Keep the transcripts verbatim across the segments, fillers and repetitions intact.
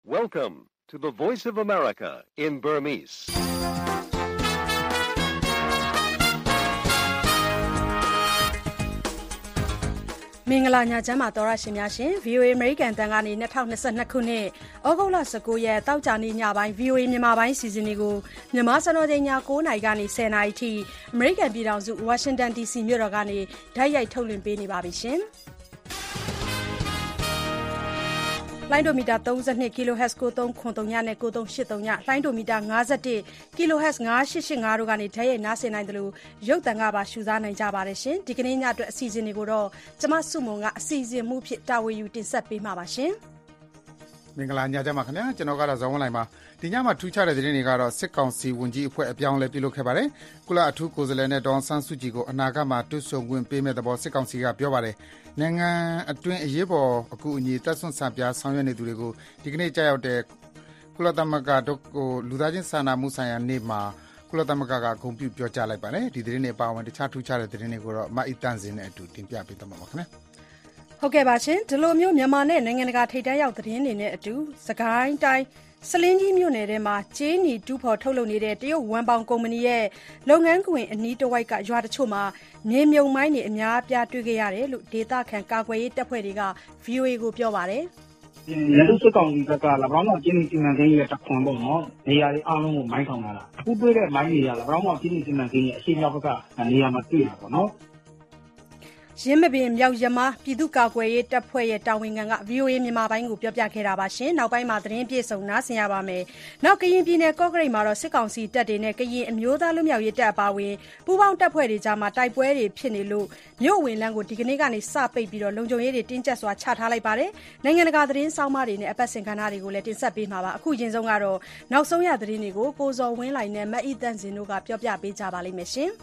Welcome to the Voice of America in Burmese. ။မင်္ဂလာညချမ်းပါတော်ရရှင်များရှင် ဗွီအိုအေ American တန်ကနေ၂၀၂၂ခုနှစ်ဩဂုတ်လ၁၉ရက်တောက်ကြနေ့ညပိုင်း ဗွီအိုအေ မြန်မာပိုင်းစီစဉ်တွေကိုမြန်မာစံတော်ချိန်ည၉နာရီကနေ၁၀နာရီထိ American ပြည်ထောင်စု Washington ဒီ စီ မြို့တော်ကနေဓာတ်ရိုက်ထုတ်လွှင့်ပေးနေပါပြီရှင်။လိုင်းဒိုမီတာ၃၂ kHz ကိုသုံးခွန်သုံးညနဲ့ကိုသုံးရှစ်သုံးညလိုင်းဒိုမီတာ၅၁ kHz ၅၈၈၅တို့ကနေဓာတ်ရိုက်နားဆင်နိုင်တယ်လို့ရုပ်သံကပါရှုစားနိုင်ကြပါတယ်ရှင်ဒီကနေ့ညအတွက်အစီအစဉ်တွေကိုတော့ကျမစုမုံကအစီအစဉ်မှုဖြစ်တာဝန်ယူတင်ဆက်ပေးမှာပါရှင်မင်္ဂလာညချမ်းပါခင်ဗျာကျွန်တော်ကတော့ဇော်ဝင်းလိုက်ပါဒီညမှာထူးခြားတဲ့သတင်းတွေကတော့စစ်ကောင်စီဝန်ကြီးအဖွဲ့အပြောင်းလဲပြုလုပ်ခဲ့ပါတယ်ကုလအထူးကိုယ်စားလှယ်နဲ့ဒေါ်ဆန်းစုကြည်ကိုအနာဂတ်မှာတွတ်ဆုံခွင့်ပေးမဲ့သဘောစစ်ကောင်စီကပြောပါတယ်နိုင်ငံအတွင်းအရေးပေါ်အကူအညီတပ်ဆွမ်းစာပြဆောင်ရွက်နေသူတွေကိုဒီကနေ့ကြာရောက်တဲ့ကုလသမဂ္ဂတို့ကိုလူသားချင်းစာနာမှုဆိုင်ရာနေ့မှာကုလသမဂ္ဂကဂုဏ်ပြုပြောကြားလိုက်ပါတယ်ဒီသတင်းတွေအပါအဝင်တခြားထူးခြားတဲ့သတင်းတွေကိုတော့မအီတန်စင်နဲ့အတူတင်ပြပေးသွားမှာပါခင်ဗျာဟုတ်ကဲ့ပါရှင်ဒီလိုမျိုးမြန်မာနဲ့နိုင်ငံတကာထိပ်တန်းရောက်သတင်းတွေနဲ့အတူစကိုင်းတိုင်းစလင်းကြီးမြို့နယ်ထဲမှာကျေးနီတူးဖော်ထုတ်လုပ်နေတဲ့တရုတ်ဝမ်ပေါင်ကုမ္ပဏီရဲ့လုပ်ငန်းခွင်အနီးတစ်ဝိုက်ကရွာတချို့မှာမြေမြုံမိုင်းတွေအများအပြားတွေ့ခဲ့ရတယ်လို့ဒေသခံကာကွယ်ရေးတပ်ဖွဲ့တွေက ဗွီအိုအေ ကိုပြောပါတယ်။လက်ရှိကောင်ကြီးကလည်းဘာမှကျင်းနေစီမံကိန်းရဲ့တခွန်ပေါ့နော်။နေရာတွေအားလုံးကိုမိုင်းထောင်လာတာ။အခုတွေ့တဲ့မိုင်းတွေကလည်းဘာမှကျင်းနေစီမံကိန်းရဲ့အရှိမြောက်ဘက်ကနေရာမှာတွေ့တာပေါ့နော်။ရင်းမပင်မြောက်ရမပြည်သူ့ကာကွယ်ရေးတပ်ဖွဲ့ရဲ့တာဝန်ခံက ဗွီအိုအေ မြန်မာပိုင်းကိုပြောပြခဲ့တာပါရှင်။နောက်ပိုင်းမှာသတင်းပြေဆုံးနားဆင်ရပါမယ်။နောက်ကရင်ပြည်နယ်ကော့ကရိတ်မှာတော့စစ်ကောင်စီတပ်တွေနဲ့ကရင်အမျိုးသားလူမျိုးရေးတပ်အပါအဝင်ပူးပေါင်းတပ်ဖွဲ့တွေကြားမှာတိုက်ပွဲတွေဖြစ်နေလို့မြို့ဝင်လမ်းကိုဒီကနေ့ကနေစပိတ်ပြီးတော့လုံခြုံရေးတွေတင်းကျပ်စွာချထားလိုက်ပါတယ်။နိုင်ငံတကာသတင်းစောင်းမတွေနဲ့အပတ်စဉ်ကဏ္ဍတွေကိုလည်းတင်ဆက်ပေးမှာပါ။အခုရင်ဆုံးကတော့နောက်ဆုံးရသတင်းတွေကိုကိုဇော်ဝင်းလိုက်နဲ့မအီတန်စင်တို့ကပြောပြပေးကြပါလိမ့်မယ်ရှင်။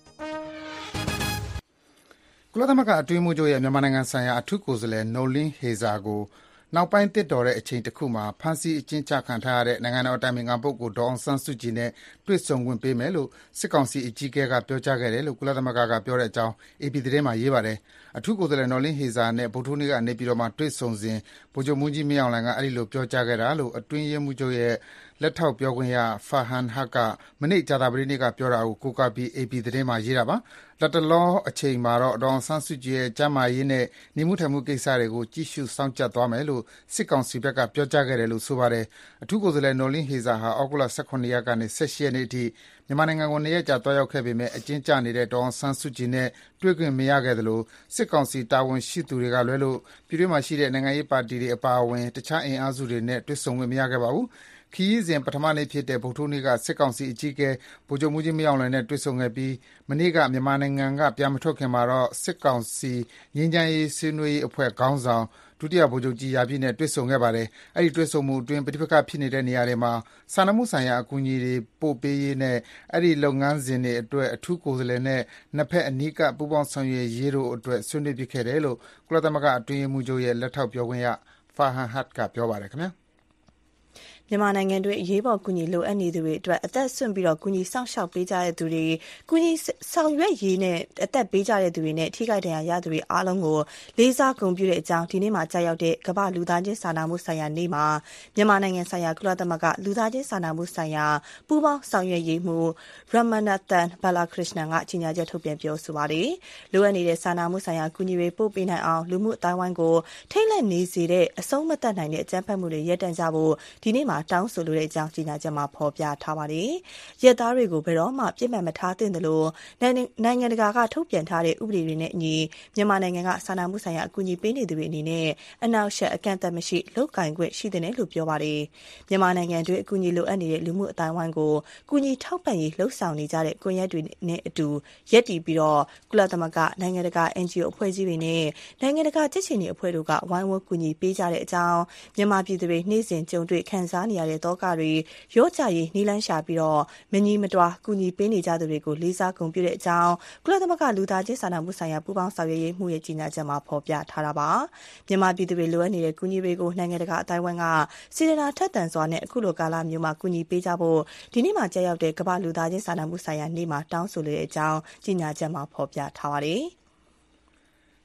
ကုလသမဂ္ဂအတွင်းမှုချုပ်ရဲ့မြန်မာနိုင်ငံဆိုင်ရာအထူးကိုယ်စားလှယ်နိုလင်းဟေဇာကိုနောက်ပိုင်းတစ်တော်တဲ့အချိန်တစ်ခုမှာဖမ်းဆီးအကျဉ်းချခံထားရတဲ့နိုင်ငံတော်အတိုင်ပင်ခံပုဂ္ဂိုလ်ဒေါအောင်ဆန်းစုကြည်နဲ့တွေ့ဆုံခွင့်ပေးမယ်လို့စစ်ကောင်စီအကြီးအကဲကပြောကြားခဲ့တယ်လို့ကုလသမဂ္ဂကပြောတဲ့အကြောင်း အေပီ သတင်းမှာရေးပါတယ်။အထူးကိုယ်စားလှယ်နော်လင်းဟေဇာနဲ့ဗုဒ္ဓဟူးနေ့ကနေပြည်တော်မှာတွေ့ဆုံစဉ်ဗိုလ်ချုပ်မှူးကြီးမင်းအောင်လှိုင်ကအဲ့ဒီလိုပြောကြားခဲ့တာလို့အတွင်းရေးမှူးချုပ်ရဲ့လက်ထောက်ပြောခွင့်ရဖာဟန်ဟတ်ကမနေ့ကြာသပတေးနေ့ကပြောတာကိုကိုးကားပြီး အေပီ သတင်းမှာရေးတာပါ။လက်တလောအချိန်မှာတော့ဒေါအောင်ဆန်းစုကြည်ရဲ့ကျန်းမာရေးနဲ့နေမှုထိုင်မှုကိစ္စတွေကိုကြည့်ရှုစောင့်ကြပ်သွားမယ်လို့စစ်ကောင်စီဘက်ကပြောကြားခဲ့တယ်လို့ဆိုပါတယ်။အထူးကိုယ်စားလှယ်နော်လင်းဟေဇာဟာဩဂုတ်လ၁၇ရက်ကနေ၁၈ရက်နေ့အထိမြန်မာနိုင်ငံကိုနှစ်ရက်ကြာတွားရောက်ခဲ့ပေမဲ့အကျဉ်းကျနေတဲ့ဒေါအောင်ဆန်းစုကြည်နဲ့တွေ့ခွင့်မရခဲ့သလိုစစ်ကောင်စီတာဝန်ရှိသူတွေကလွဲလို့ပြည်တွင်းမှာရှိတဲ့နိုင်ငံရေးပါတီတွေအပါအဝင်တခြားအင်အားစုတွေနဲ့တွေ့ဆုံခွင့်မရခဲ့ပါဘူး။ခရီးစဉ်ပထမနေ့ဖြစ်တဲ့ဗုဒ္ဓဟူးနေ့ကစစ်ကောင်စီအကြီးအကဲဗိုလ်ချုပ်မှူးကြီးမင်းအောင်လှိုင်နဲ့တွေ့ဆုံခဲ့ပြီးမနေ့ကမြန်မာနိုင်ငံကပြန်မထွက်ခင်မှာတော့စစ်ကောင်စီငြိမ်းချမ်းရေးဆွေးနွေးရေးအဖွဲ့ခေါင်းဆောင်ဒုတိယဗိုလ်ချုပ်ကြီးရာပြည့်နဲ့တွေ့ဆုံခဲ့ပါတယ်။အဲဒီတွေ့ဆုံမှုအတွင်းပဋိပက္ခဖြစ်နေတဲ့နေရာတွေမှာစာနာမှုဆိုင်ရာအကူအညီတွေပို့ပေးရေးနဲ့အဲဒီလုပ်ငန်းစဉ်တွေအတွက်အထူးကိုယ်စားလှယ်နဲ့နှစ်ဖက်အနီးကပ်ပူးပေါင်းဆောင်ရွက်ရေးတို့အတွက်ဆွေးနွေးဖြစ်ခဲ့တယ်လို့ကုလသမဂ္ဂအတွင်းရေးမှူးချုပ်ရဲ့လက်ထောက်ပြောခွင့်ရဖာဟန်ဟတ်ကပြောပါတယ်ခင်ဗျာ။မြန်မာနိုင်ငံတွင်းအရေးပေါ်ကူညီလိုအပ်နေသူတွေအတွက်အသက်ဆွန့်ပြီးတော့ကူညီစောင့်ရှောက်ပေးကြတဲ့သူတွေကူညီဆောင်ရွက်ရေးနဲ့အသက်ပေးကြတဲ့သူတွေနဲ့ထိခိုက်ဒဏ်ရာရသူတွေအားလုံးကိုလေးစားဂုဏ်ပြုတဲ့အကြောင်းဒီနေ့မှာကြာရောက်တဲ့ကမ္ဘာလူသားချင်းစာနာမှုဆိုင်ရာနေ့မှာမြန်မာနိုင်ငံဆိုင်ရာကုလသမဂ္ဂလူသားချင်းစာနာမှုဆိုင်ရာပူးပေါင်းဆောင်ရွက်ရေးမှူးရမနာသန်ဘလာခရစ်နန်ကကြီးညာချက်ထုတ်ပြန်ပြောဆိုပါတယ်။လိုအပ်နေတဲ့စာနာမှုဆိုင်ရာကူညီတွေပို့ပေးနိုင်အောင်လူမှုအတိုင်းဝိုင်းကိုထိတ်လန့်နေစေတဲ့အဆုံးမတတ်နိုင်တဲ့အကြမ်းဖက်မှုတွေရပ်တန့်ကြဖို့ဒီနေ့မှာတောင်းဆိုလိုတဲ့အကြောင်းကြီးညာချက်မှာဖော်ပြထားပါတယ်။ရဲသားတွေကိုဘယ်တော့မှပြစ်မှတ်မထားသင့်တယ်လို့နိုင်ငံတကာကထုတ်ပြန်ထားတဲ့ဥပဒေတွေနဲ့အညီမြန်မာနိုင်ငံကစာနာမှုဆိုင်ရာအကူအညီပေးနေသူတွေအနေနဲ့အနောက်ရှက်အကန့်အသတ်မရှိလုပ်ကိုင်ခွင့်ရှိတယ်လို့ပြောပါတယ်။မြန်မာနိုင်ငံတွင်းအကူအညီလိုအပ်နေတဲ့လူမှုအတိုင်းဝိုင်းကိုကူညီထောက်ပံ့ရေးလှုပ်ဆောင်နေကြတဲ့ကွန်ရက်တွေနဲ့အတူရပ်တည်ပြီးတော့ကုလသမဂ္ဂနိုင်ငံတကာ အန်ဂျီအို အဖွဲ့အစည်းတွေနဲ့နိုင်ငံတကာကြက်ချင်တွေအဖွဲ့တို့ကဝိုင်းဝန်းကူညီပေးကြတဲ့အကြောင်းမြန်မာပြည်သူတွေနေ့စဉ်ကြုံတွေ့ခံစားနေရတဲ့တောကတွေရောကြရေးနီးလန်းရှာပြီးတော့မညီမတွာကူညီပေးနေကြသူတွေကိုလေးစားဂုဏ်ပြုတဲ့အကြောင်းကုလသမဂ္ဂလူသားချင်းစာနာမှုဆိုင်ရာပူးပေါင်းဆောင်ရွက်ရေးမှုရဲ့ကြီးညာချက်မှာဖော်ပြထားတာပါမြန်မာပြည်သူတွေလိုအပ်နေတဲ့ကူညီတွေကိုနိုင်ငံတကာအတိုင်းအဝိုင်းကစေတနာထက်သန်စွာနဲ့အခုလိုကာလမျိုးမှာကူညီပေးကြဖို့ဒီနေ့မှာကြာရောက်တဲ့ကမ္ဘာလူသားချင်းစာနာမှုဆိုင်ရာနေ့မှာတောင်းဆိုလိုတဲ့အကြောင်းကြီးညာချက်မှာဖော်ပြထားပါတယ်စ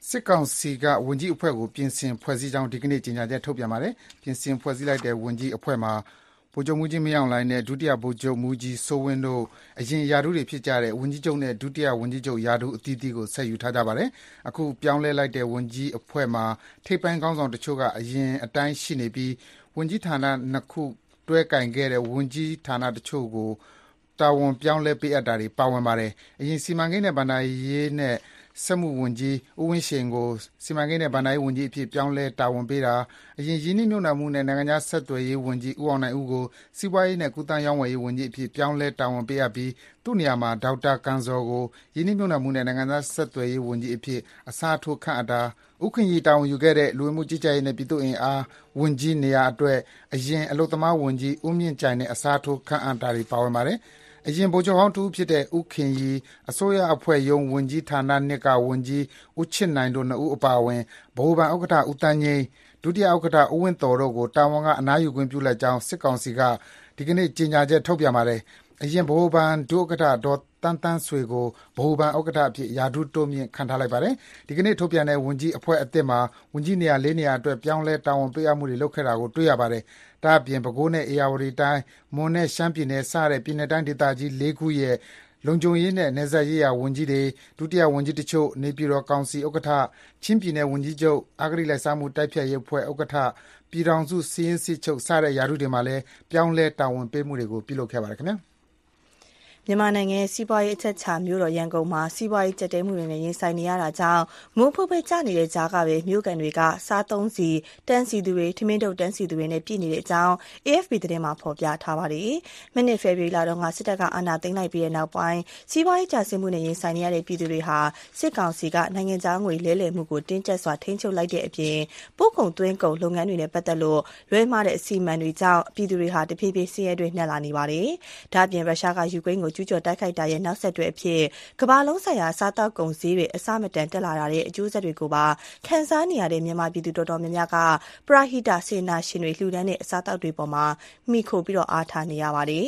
စစ်ကောင်စီကဝန်ကြီးအဖွဲ့ကိုပြင်ဆင်ဖွဲ့စည်းကြောင်းဒီကနေ့ကြေညာချက်ထုတ်ပြန်ပါတယ်။ပြင်ဆင်ဖွဲ့စည်းလိုက်တဲ့ဝန်ကြီးအဖွဲ့မှာဗိုလ်ချုပ်မှူးကြီးမင်းအောင်လှိုင်နဲ့ဒုတိယဗိုလ်ချုပ်မှူးကြီးစိုးဝင်းတို့အရင်ရာထူးတွေဖြစ်ကြတဲ့ဝန်ကြီးချုပ်နဲ့ဒုတိယဝန်ကြီးချုပ်ရာထူးအသီးသီးကိုဆက်ယူထားကြပါတယ်။အခုပြောင်းလဲလိုက်တဲ့ဝန်ကြီးအဖွဲ့မှာထိပ်ပိုင်းခေါင်းဆောင်တချို့ကအရင်အတိုင်းရှိနေပြီးဝန်ကြီးဌာနနှစ်ခုတွဲကင်ခဲ့တဲ့ဝန်ကြီးဌာနတချို့ကိုတာဝန်ပြောင်းလဲပေးအပ်တာတွေပါဝင်ပါတယ်။အရင်စီမံကိန်းနဲ့ဗဏ္ဍာရေးနဲ့စက်မှုဝန်ကြီးဦးဝင်းရှိန်ကိုစီမံကိန်းနဲ့ဗဏ္ဍာရေးဝန်ကြီးအဖြစ်ပြောင်းလဲတာဝန်ပေးတာအရင်ရင်းနှီးမြှုပ်နှံမှုနဲ့နိုင်ငံခြားဆက်သွယ်ရေးဝန်ကြီးဦးအောင်နိုင်ဦးကိုစီးပွားရေးနဲ့ကုသရေးဝန်ကြီးဝန်ကြီးအဖြစ်ပြောင်းလဲတာဝန်ပေးအပ်ပြီးသူ့နေရာမှာဒေါက်တာကန်ဇော်ကိုရင်းနှီးမြှုပ်နှံမှုနဲ့နိုင်ငံခြားဆက်သွယ်ရေးဝန်ကြီးအဖြစ်အစားထိုးခန့်အပ်တာဥက္ကဋ္ဌတာဝန်ယူခဲ့တဲ့လူဝင်မှုကြီးကြပ်ရေးနဲ့ပြည်သူ့အင်အားဝန်ကြီးနေရာအတွက်အရင်အလုပ်သမားဝန်ကြီးဦးမြင့်ကြိုင်နဲ့အစားထိုးခန့်အပ်တာတွေပါဝင်ပါတယ်အရင်ဗိုလ်ချုပ်ဟောင်းတူဖြစ်တဲ့ဥခင်ရီအစိုးရအဖွဲ့ယုံဝန်ကြီးဌာနနှစ်ကဝန်ကြီးဦးချစ်နိုင်တို့နှစ်ဦးအပါအဝင်ဗဟိုဘဏ်ဥက္ကဋ္ဌဦးတန်းငိမ့်ဒုတိယဥက္ကဋ္ဌဦးဝင်းတော်တို့ကိုတာဝန်ကအနားယူခွင့်ပြုလိုက်ကြောင်းစစ်ကောင်စီကဒီကနေ့ကြေညာချက်ထုတ်ပြန်ပါတယ်အရင်ဗဟိုဘဏ်ဒုဥက္ကဋ္ဌဒေါ်တန်းတန်းဆွေကိုဗဟိုဘဏ်ဥက္ကဋ္ဌအဖြစ်ရာထူးတိုးမြင့်ခန့်ထားလိုက်ပါတယ်ဒီကနေ့ထုတ်ပြန်တဲ့ဝန်ကြီးအဖွဲ့အသစ်မှာဝန်ကြီးနေရာ၄နေရာအတွက်ပြောင်းလဲတာဝန်ပေးအပ်မှုတွေလုပ်ခဲ့တာကိုတွေ့ရပါတယ်ဒါအပြင်ပဲခူးနဲ့အေရဝတီတိုင်းမွန်နဲ့ရှမ်းပြည်နယ်စတဲ့ပြည်နယ်တိုင်းဒေသကြီး၄ခုရဲ့လုံခြုံရေးနဲ့နယ်စပ်ရေးရာဝန်ကြီးတွေဒုတိယဝန်ကြီးတချို့နေပြည်တော်ကောင်စီဥက္ကဋ္ဌချင်းပြည်နယ်ဝန်ကြီးချုပ်အဂရိလိုက်စားမှုတိုက်ဖျက်ရေးအဖွဲ့ဥက္ကဋ္ဌပြည်ထောင်စုစီးရင်စစ်ချုပ်စတဲ့ရာထူးတွေမှာလည်းပြောင်းလဲတာဝန်ပေးမှုတွေကိုပြုလုပ်ခဲ့ပါတယ်ခင်ဗျာမြန်မာနိုင်ငံစီးပွားရေးအချက်ချာမြို့တော်ရန်ကုန်မှာစီးပွားရေးကျပ်တဲမှုတွေနဲ့ရင်ဆိုင်နေရတာကြောင့်မိုးဖွေးဖွေးကျနေတဲ့ကြားကပဲမြို့ကန်တွေကစားသုံးစီတန်းစီသူတွေထမင်းတုပ်တန်းစီသူတွေနဲ့ပြည်နေတဲ့အကြောင်း အေ အက်ဖ် ပီ သတင်းမှာဖော်ပြထားပါတယ်။မနှစ်ဖေဖော်ဝါရီလတုန်းကစစ်တပ်ကအာဏာသိမ်းလိုက်ပြီးတဲ့နောက်ပိုင်းစီးပွားရေးကျဆင်းမှုနဲ့ရင်ဆိုင်နေရတဲ့ပြည်သူတွေဟာစစ်ကောင်စီကနိုင်ငံခြားငွေလဲလှယ်မှုကိုတင်းကျပ်စွာထိန်းချုပ်လိုက်တဲ့အပြင်ပို့ကုန်သွင်းကုန်လုပ်ငန်းတွေနဲ့ပတ်သက်လို့လွဲမှားတဲ့အစီအမံတွေကြောင့်ပြည်သူတွေဟာတဖြည်းဖြည်းဆင်းရဲတွေနှက်လာနေပါတယ်။ဒါ့အပြင်ရုရှားကယူကရိန်းကိုကျူးကျော်တိုက်ခိုက်တာရဲ့နောက်ဆက်တွဲအဖြစ်ကမ္ဘာလုံးဆိုင်ရာစားတောက်ကုန်စည်တွေအစမတန်တက်လာတဲ့အကျိုးဆက်တွေကိုပါခံစားနေရတဲ့မြန်မာပြည်သူတော်တော်များများကပရဟိတစေနာရှင်တွေလှူဒန်းတဲ့အစားတောက်တွေပေါ်မှာမိခိုပြီးတော့အားထားနေရပါတယ်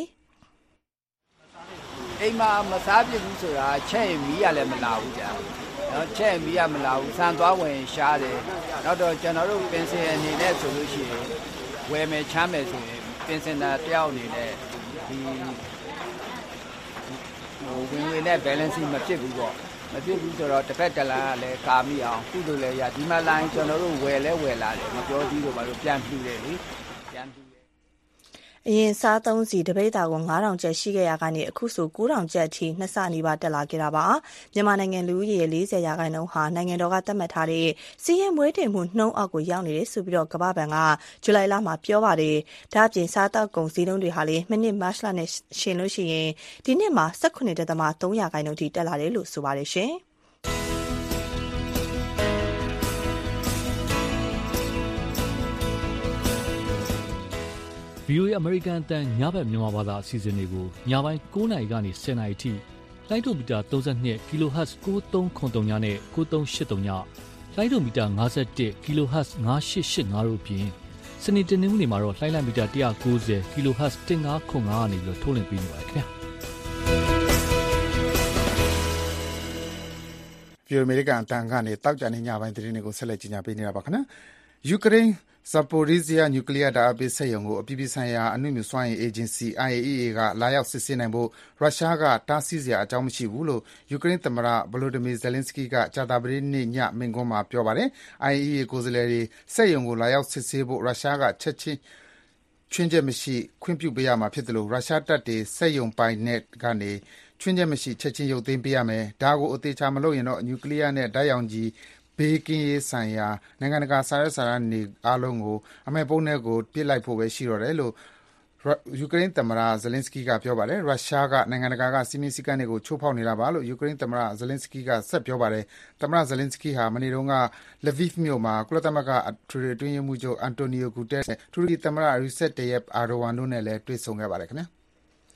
။အိမ်မှာမစားပြဘူးဆိုတာချက်ရင်မီးရလည်းမလာဘူးကြာ။နော်ချက်ရင်မီးရမလာဘူးဆန်သွားဝင်ရှားတယ်။နောက်တော့ကျွန်တော်တို့ပင်စင်အနေနဲ့ဆိုလို့ရှိရင်ဝယ်မယ်ချမ်းမယ်ဆိုရင်ပင်စင်တာတယောက်အနေနဲ့ဒီဝင်ဝင်နဲ့ balance မဖြစ်ဘူးပေါ့မဖြစ်ဘူးဆိုတော့တစ်ဖက်တစ်လမ်းကလည်းကာမိအောင်ကုသိုလ်လည်းရဒီမှာလိုင်းကျွန်တော်တို့ဝယ်လဲဝယ်လာတယ်မပြောသေးလို့ဘာလို့ပြန်ပြူတယ်လေပြန်ပြူတယ်အရင်စားသုံးစီတပိတ်တာကိုငါးထောင်ကျပ်ရှိခဲ့ရကနေအခုဆိုကိုးထောင်ကျပ်ထိနှစ်ဆနီးပါးတက်လာခဲ့တာပါမြန်မာနိုင်ငံလူဦးရေ၄၀ရာခိုင်နှုန်းဟာနိုင်ငံတော်ကသတ်မှတ်ထားတဲ့စီးရင်မွေးတင်မှုနှုန်းအောက်ကိုရောက်နေတယ်ဆိုပြီးတော့ကမ္ဘာ့ဘဏ်ကဇူလိုင်လမှာပြောပါတယ်ဒါအပြင်စားတောက်ကုန်စည်နှုန်းတွေဟာလည်းမိနစ်မတ်လနဲ့ရှင်လို့ရှိရင်ဒီနှစ်မှာ၁၈.၃ရာခိုင်နှုန်းထိတက်လာတယ်လို့ဆိုပါတယ်ရှင်ဗီအိုအေ American အတန်းညဘက်မြန်မာဘာသာအစီအစဉ်တွေကိုညပိုင်း၉နာရီကနေ၁၀နာရီထိလိုင်းဒိုမီတာ၃၂ kHz ၉၃၇၃ညနဲ့၉၃၈၃ညလိုင်းဒိုမီတာ၅၁ kHz ၅၈၈၅တို့ပြင်စနေတနင်္ဂနွေမှာတော့လိုင်းလံမီတာ၁၉၀ kHz ၁၅၇၅ကနေပြီးထုတ်လွှင့်ပေးနေပါတယ်ခင်ဗျာဗီအိုအေ American အတန်းကနေတောက်ကြနေညပိုင်းသတင်းတွေကိုဆက်လက်ကြီးညာပေးနေတာပါခင်ဗျာယူကရိန်းဇာပိုရီးဇီးယားနျူကလ িয়ার ဓာတ်အားပေးစက်ရုံကိုအပြည်ပြည်ဆိုင်ရာအနုမြူစွမ်းအင်အေဂျင်စီ အိုင် အေ အီ အေ ကလာရောက်စစ်ဆေးနိုင်ဖို့ရုရှားကတားဆီးစရာအကြောင်းမရှိဘူးလို့ယူကရိန်းသမ္မတ Volodymyr Zelenskyy ကကြာသပတေးနေ့ညမိန့်ခွန်းမှာပြောပါတယ်။ အိုင် အေ အီ အေ ကိုယ်စားလှယ်တွေစက်ရုံကိုလာရောက်စစ်ဆေးဖို့ရုရှားကချက်ချင်းခြွင်းချက်မရှိခွင့်ပြုပေးရမှာဖြစ်တယ်လို့ရုရှားတပ်တွေစက်ရုံပိုင်နက်ကနေခြွင်းချက်မရှိချက်ချင်းရုပ်သိမ်းပေးရမယ်။ဒါကိုအသေးချာမလုပ်ရင်တော့နျူကလ িয়ার နဲ့ဓာတ်ရောင်ခြည်ဘေးကင်းရေးဆိုင်ရာနိုင်ငံတကာစာရွက်စာတမ်းတွေအားလုံးကိုအမှိုက်ပုံးထဲကိုပစ်လိုက်ဖို့ပဲရှိတော့တယ်လို့ယူကရိန်းသမ္မတ Zelenskyy ကပြောပါတယ်။ရုရှားကနိုင်ငံတကာကစည်းမျဉ်းစည်းကမ်းတွေကိုချိုးဖောက်နေတာပါလို့ယူကရိန်းသမ္မတ Zelenskyy ကဆက်ပြောပါတယ်။သမ္မတ Zelenskyy ဟာမနေ့တုန်းက Lviv မြို့မှာကုလသမဂ္ဂအထွေထွေအတွင်းရေးမှူးချုပ် Antonio Guterres နဲ့တူရကီသမ္မတ Recep Tayyip Erdogan တို့နဲ့လည်းတွေ့ဆုံခဲ့ပါတယ်ခင်ဗျာ။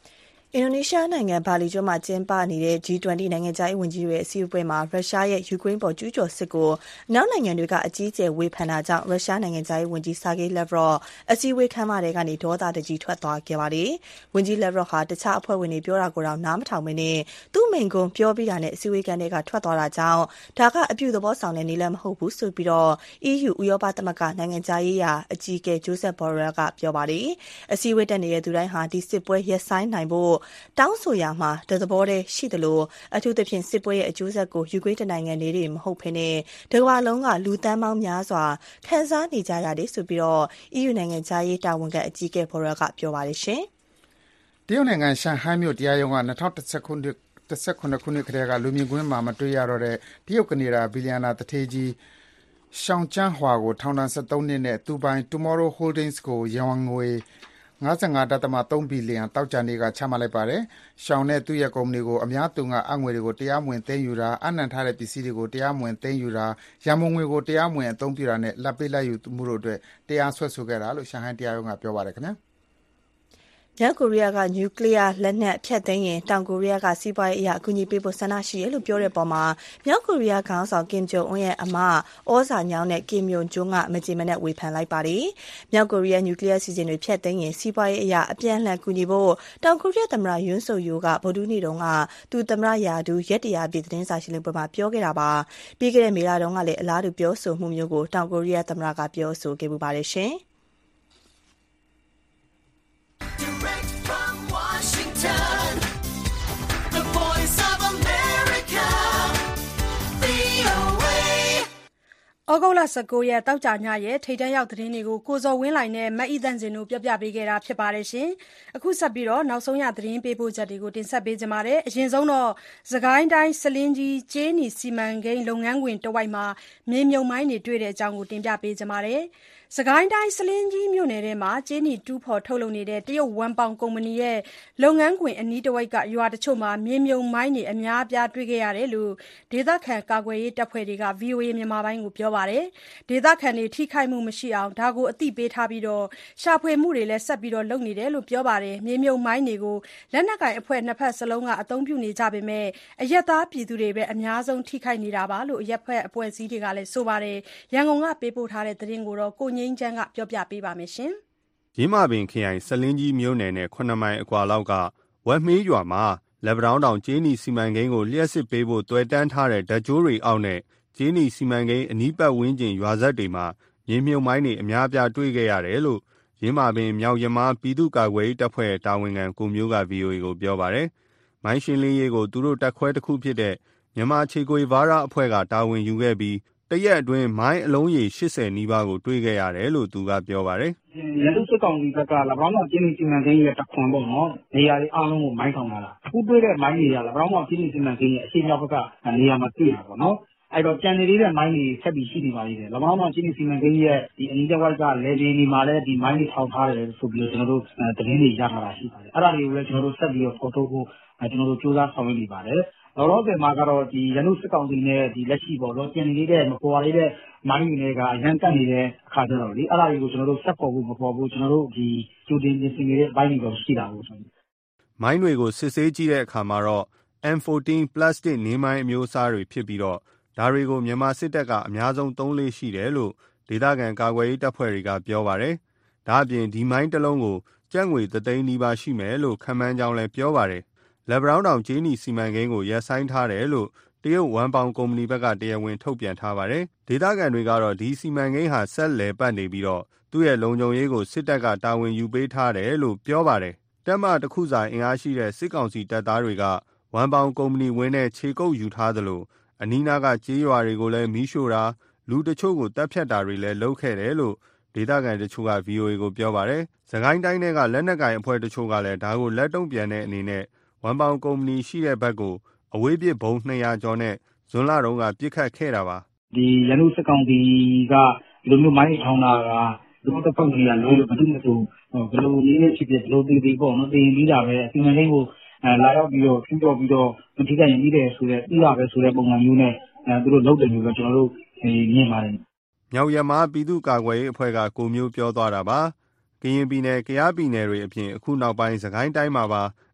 အင်ဒိုနီးရှားနိုင်ငံဘာလီကျွန်းမှာကျင်းပနေတဲ့ ဂျီ ၂၀ နိုင်ငံခြားရေးဝန်ကြီးတွေရဲ့အစည်းအဝေးမှာရုရှားရဲ့ယူကရိန်းပေါ်ကျူးကျော်စစ်ကိုနောက်နိုင်ငံတွေကအကြီးအကျယ်ဝေဖန်တာကြောင့်ရုရှားနိုင်ငံခြားရေးဝန်ကြီး Sergei Lavrov အစည်းအဝေးခန်းမထဲကနေဒေါသတကြီးထွက်သွားခဲ့ပါတယ်။ဝန်ကြီး Lavrov ဟာတခြားအဖွဲ့ဝင်တွေပြောတာကိုတော့နားမထောင်ဘဲနဲ့သူ့မိန့်ခွန်းပြောပြီးတာနဲ့အစည်းအဝေးခန်းထဲကထွက်သွားတာကြောင့်ဒါကအပြုသဘောဆောင်တဲ့နည်းလမ်းမဟုတ်ဘူးဆိုပြီးတော့ အီးယူ ဥရောပသမဂ္ဂနိုင်ငံခြားရေးရာအကြီးအကဲ Josep Borrell ကပြောပါတယ်။အစည်းအဝေးတက်နေတဲ့သူတိုင်းဟာဒီစစ်ပွဲရပ်ဆိုင်းနိုင်ဖို့တောင်းဆိုရာမှာတသဘောတည်းရှိသလိုအထူးသဖြင့်စစ်ပွဲရဲ့အကျိုးဆက်ကိုယူကရိန်းတနိုင်ငံနေတွေမဟုတ်ဘဲနဲ့တကမ္ဘာလုံးကလူသန်းပေါင်းများစွာခံစားနေကြရတယ်ဆိုပြီးတော့ အီးယူ နိုင်ငံခြားရေးတာဝန်ခံအကြီးအကဲ Borrell ကပြောပါတယ်ရှင်။တရုတ်နိုင်ငံရှန်ဟိုင်းမြို့တရားရုံးက၂၀၁၇ခုနှစ်ကတည်းကလူမြင်ကွင်းမှာမတွေ့ရတော့တဲ့တရုတ်ကနေဒါဘီလီယံနာသူဌေးကြီးရှောင်ကျန်းဟွာကိုထောင်ဒဏ်၁၃နှစ်နဲ့သူပိုင် Tomorrow Holdings ကိုယွမ်ငွေ၅၅ဒသမ ၃ ဘီလီယံသောကြာနေ့ကချမှတ်လိုက်ပါတယ်။ရှောင်နဲ့သူ့ရဲ့ကုမ္ပဏီကိုအများသူငါအငွေတွေကိုတရားမဝင်သိမ်းယူတာ၊အပ်နှံထားတဲ့ပစ္စည်းတွေကိုတရားမဝင်သိမ်းယူတာ၊ရန်ပုံငွေကိုတရားမဝင်အသုံးပြုတာနဲ့လာဘ်ပေးလာဘ်ယူမှုတို့အတွက်တရားစွဲဆိုခဲ့တာလို့ရှန်ဟိုင်းတရားရုံးကပြောပါတယ်ခင်ဗျာ။မြောက်ကိုရီးယားကနျူကလ িয়ার လက်နက်ဖျက်သိမ်းရင်တောင်ကိုရီးယားကစီးပွားရေးအရအကူအညီပေးဖို့ဆန္ဒရှိတယ်လို့ပြောတဲ့အပေါ်မှာမြောက်ကိုရီးယားခေါင်းဆောင်ကင်ဂျုံအွန်းရဲ့အမဩဇာညောင်းတဲ့ကင်မြွန်ဂျွန်းကမကြေမနက်ဝေဖန်လိုက်ပါတယ်။မြောက်ကိုရီးယားနျူကလ িয়ার စီစဉ်တွေဖျက်သိမ်းရင်စီးပွားရေးအရအပြန်အလှန်ကူညီဖို့တောင်ကိုရီးယားသမ္မတယွန်းဆုယိုကဗုဒ္ဓဟူးနေ့တုန်းကသူသမ္မတရာထူးရက်တရာပြည့်သတင်းစာရှင်းလင်းပွဲမှာပြောခဲ့တာပါ။ပြီးခဲ့တဲ့မေလတုန်းကလည်းအလားတူပြောဆိုမှုမျိုးကိုတောင်ကိုရီးယားသမ္မတကပြောဆိုခဲ့ပူပါတယ်ရှင်။ဩဂုတ်လ၁၉ရက်တောက်ကြညရဲ့ထိတ်တန့်ရောက်သတင်းတွေကိုကိုဇော်ဝင်းလှိုင်နဲ့မတ်ဤသန့်စင်တို့ပြောပြပေးခဲ့တာဖြစ်ပါတယ်ရှင်။အခုဆက်ပြီးတော့နောက်ဆုံးရသတင်းပေးပို့ချက်တွေကိုတင်ဆက်ပေးကြပါမယ်။အရင်ဆုံးတော့စကိုင်းတိုင်းစလင်းကြီးကျေးနီစီမံကိန်းလုပ်ငန်းခွင်တဝိုက်မှာမြေမြုပ်မိုင်းတွေတွေ့တဲ့အကြောင်းကိုတင်ပြပေးကြပါမယ်။စကိုင်းတိုင်းစလင်းကြီးမြို့နယ်ထဲမှာကျေးနီတူးဖော်ထုတ်လုပ်နေတဲ့တရုတ်ဝမ်ပေါင်ကုမ္ပဏီရဲ့လုပ်ငန်းခွင်အနီးတစ်ဝိုက်ကရွာတချို့မှာမြေမြုပ်မိုင်းတွေအများအပြားတွေ့ခဲ့ရတယ်လို့ဒေသခံကာကွယ်ရေးတပ်ဖွဲ့တွေက ဗွီအိုအေ မြန်မာပိုင်းကိုပြောပါတယ်။ဒေသခံတွေထိခိုက်မှုမရှိအောင်ဒါကိုအသိပေးထားပြီးတော့ရှာဖွေမှုတွေလည်းဆက်ပြီးတော့လုပ်နေတယ်လို့ပြောပါတယ်။မြေမြုပ်မိုင်းတွေကိုလက်နက်ကိုင်အဖွဲ့နှစ်ဖက်စလုံးကအသုံးပြုနေကြပေမဲ့အရက်သားပြည်သူတွေပဲအများဆုံးထိခိုက်နေတာပါလို့အရက်ဖက်အဖွဲ့အစည်းတွေကလည်းဆိုပါတယ်။ရန်ကုန်ကပေးပို့ထားတဲ့သတင်းကိုတော့ကိုငိမ့်ချမ်းကပြောပြပေးပါမယ်ရှင်။ရင်းမာပင်ခရိုင်စလင်းကြီးမြို့နယ်နဲ့ခုနှစ်မိုင်အကွာလောက်ကဝက်မေးရွာမှာလက်ပတောင်းတောင်ကျေးနီစီမံကိန်းကိုလျှက်စစ်ပေးဖို့တွဲတန်းထားတဲ့ဓာတ်ကြိုးတွေအောက်နဲ့ကျေးနီစီမံကိန်းအနီးပတ်ဝန်းကျင်ရွာဆက်တွေမှာမြေမြုပ်မိုင်းတွေအများအပြားတွေ့ခဲ့ရတယ်လို့ရင်းမာပင်မြောက်ရမားပြည်သူ့ကာကွယ်ရေးတပ်ဖွဲ့တာဝန်ခံကိုမျိုးက ဗွီအိုအေ ကိုပြောပါတယ်။မိုင်းရှင်းလင်းရေးကိုသူတို့တပ်ခွဲတစ်ခုဖြစ်တဲ့မြန်မာခြေကွေဗားရာအဖွဲ့ကတာဝန်ယူခဲ့ပြီးတရက်အတွင်းမိုင်းအလုံးရေ၈၀နီးပါးကိုတွေ့ခဲ့ရတယ်လို့သူကပြောပါတယ်။ရန်သူစစ်ကောင်စီဘက်က၎င်းတို့ကျင်းစီမံကိန်းရဲ့တခွန်ပေါ့နော်။နေရာတွေအားလုံးကိုမိုင်းထောင်လာတာ။အခုတွေ့တဲ့မိုင်းတွေက၎င်းတို့ကျင်းစီမံကိန်းရဲ့အရှိမြောက်ဘက်ကနေရာမှာတွေ့တာပေါ့နော်။အဲ့တော့ကြံနေသေးတဲ့မိုင်းတွေဆက်ပြီးရှိနေပါသေးတယ်။၎င်းတို့ကျင်းစီမံကိန်းရဲ့ဒီအနီးတစ်ဝိုက်ကလေဒီနီမှာလည်းဒီမိုင်းတွေထောင်ထားတယ်ဆိုပြီးကျွန်တော်တို့သတင်းတွေရထားတာရှိပါတယ်။အဲ့ဒါတွေကိုလည်းကျွန်တော်တို့ဆက်ပြီးတော့ဖော်ထုတ်ဖို့ကျွန်တော်တို့စူးစမ်းဆောင်ရွက်နေပါတယ်။လောလောဆယ်မှာကတော့ဒီရန်သူစစ်ကောင်စီနဲ့ဒီလက်ရှိပေါ့နော်ကျန်နေတဲ့မပေါ်ရတဲ့မိုင်းတွေနဲ့ကအရန်တက်နေတဲ့အခါကျတော့လေအဲ့ဒါတွေကိုကျွန်တော်တို့ဆက်ပေါ်ဖို့မပေါ်ဘူးကျွန်တော်တို့ဒီကျူတင်ပြင်ဆင်နေတဲ့ဘိုင်းတွေတော့ရှိတာပေါ့ဆိုမိုင်းတွေကိုစစ်ဆေးကြည့်တဲ့အခါမှာတော့ အမ် ၁၄ ပလတ်စတစ်နေမိုင်းအမျိုးအစားတွေဖြစ်ပြီးတော့ဒါတွေကိုမြန်မာစစ်တပ်ကအများဆုံးသုံးလေးရှိတယ်လို့ဒေသခံကာကွယ်ရေးတပ်ဖွဲ့တွေကပြောပါတယ်။ဒါအပြင်ဒီမိုင်းတစ်လုံးကိုကျပ်ငွေသသိန်းနီးပါးရှိမယ်လို့ခန့်မှန်းကြောင်းလည်းပြောပါတယ်။လက်ပတောင်းတောင်ကျေးနီစီမံကိန်းကိုရပ်ဆိုင်းထားတယ်လို့တရုတ်ဝမ်ပေါင်ကုမ္ပဏီဘက်ကတရားဝင်ထုတ်ပြန်ထားပါတယ်။ဒေသခံတွေကတော့ဒီစီမံကိန်းဟာဆက်လည်ပတ်နေပြီးတော့သူ့ရဲ့လုံခြုံရေးကိုစစ်တပ်ကတာဝန်ယူပေးထားတယ်လို့ပြောပါတယ်။တပ်မတစ်ခုစာအင်အားရှိတဲ့စစ်ကောင်စီတပ်သားတွေကဝမ်ပေါင်ကုမ္ပဏီဝင်းနဲ့ခြေကုပ်ယူထားသလိုအနီးနားကကျေးရွာတွေကိုလည်းမီးရှို့တာလူတချို့ကိုတပ်ဖြတ်တာတွေလည်းလုပ်ခဲ့တယ်လို့ဒေသခံတချို့က ဗွီအိုအေ ကိုပြောပါတယ်။စကိုင်းတိုင်းကလက်နက်ကိုင်အဖွဲ့တချို့ကလည်းဒါကိုလက်တုံ့ပြန်တဲ့အနေနဲ့ဝမ်ပေါင်ကုမ္ပဏီရှိတဲ့ဘက်ကိုအဝေးပစ်ဘုံနှစ်ရာကျော်နဲ့ဇွန်လတုန်းကပြစ်ခတ်ခဲ့တာပါဒီရန်သူစစ်ကောင်စီကဒီလိုမျိုးမိုင်းထောင်တာကလူ့တပ်ဖွဲ့ကြီးကလို့ဘယ်သူမှသူဘယ်လိုနည်းနဲ့ဖြစ်ဖြစ်ဘယ်လိုတည်တည်ပေါ့နော်တည်ပြီးတာပဲအစီအမံလေးကိုအဲလာရောက်ပြီးတော့ဖြူတော့ပြီးတော့မထိခိုက်ရင်ပြီးတယ်ဆိုတော့ပြီးတာပဲဆိုတဲ့ပုံစံမျိုးနဲ့အဲသူတို့လုပ်တယ်လို့ပဲကျွန်တော်တို့မြင်ပါတယ်မြောက်ရမားပြည်သူ့ကာကွယ်ရေးအဖွဲ့ကကိုမျိုးပြောသွားတာပါကရင်ပြည်နယ်ကယားပြည်နယ်တွေအပြင်အခုနောက်ပိုင်းစကိုင်းတိုင်းမှာပါ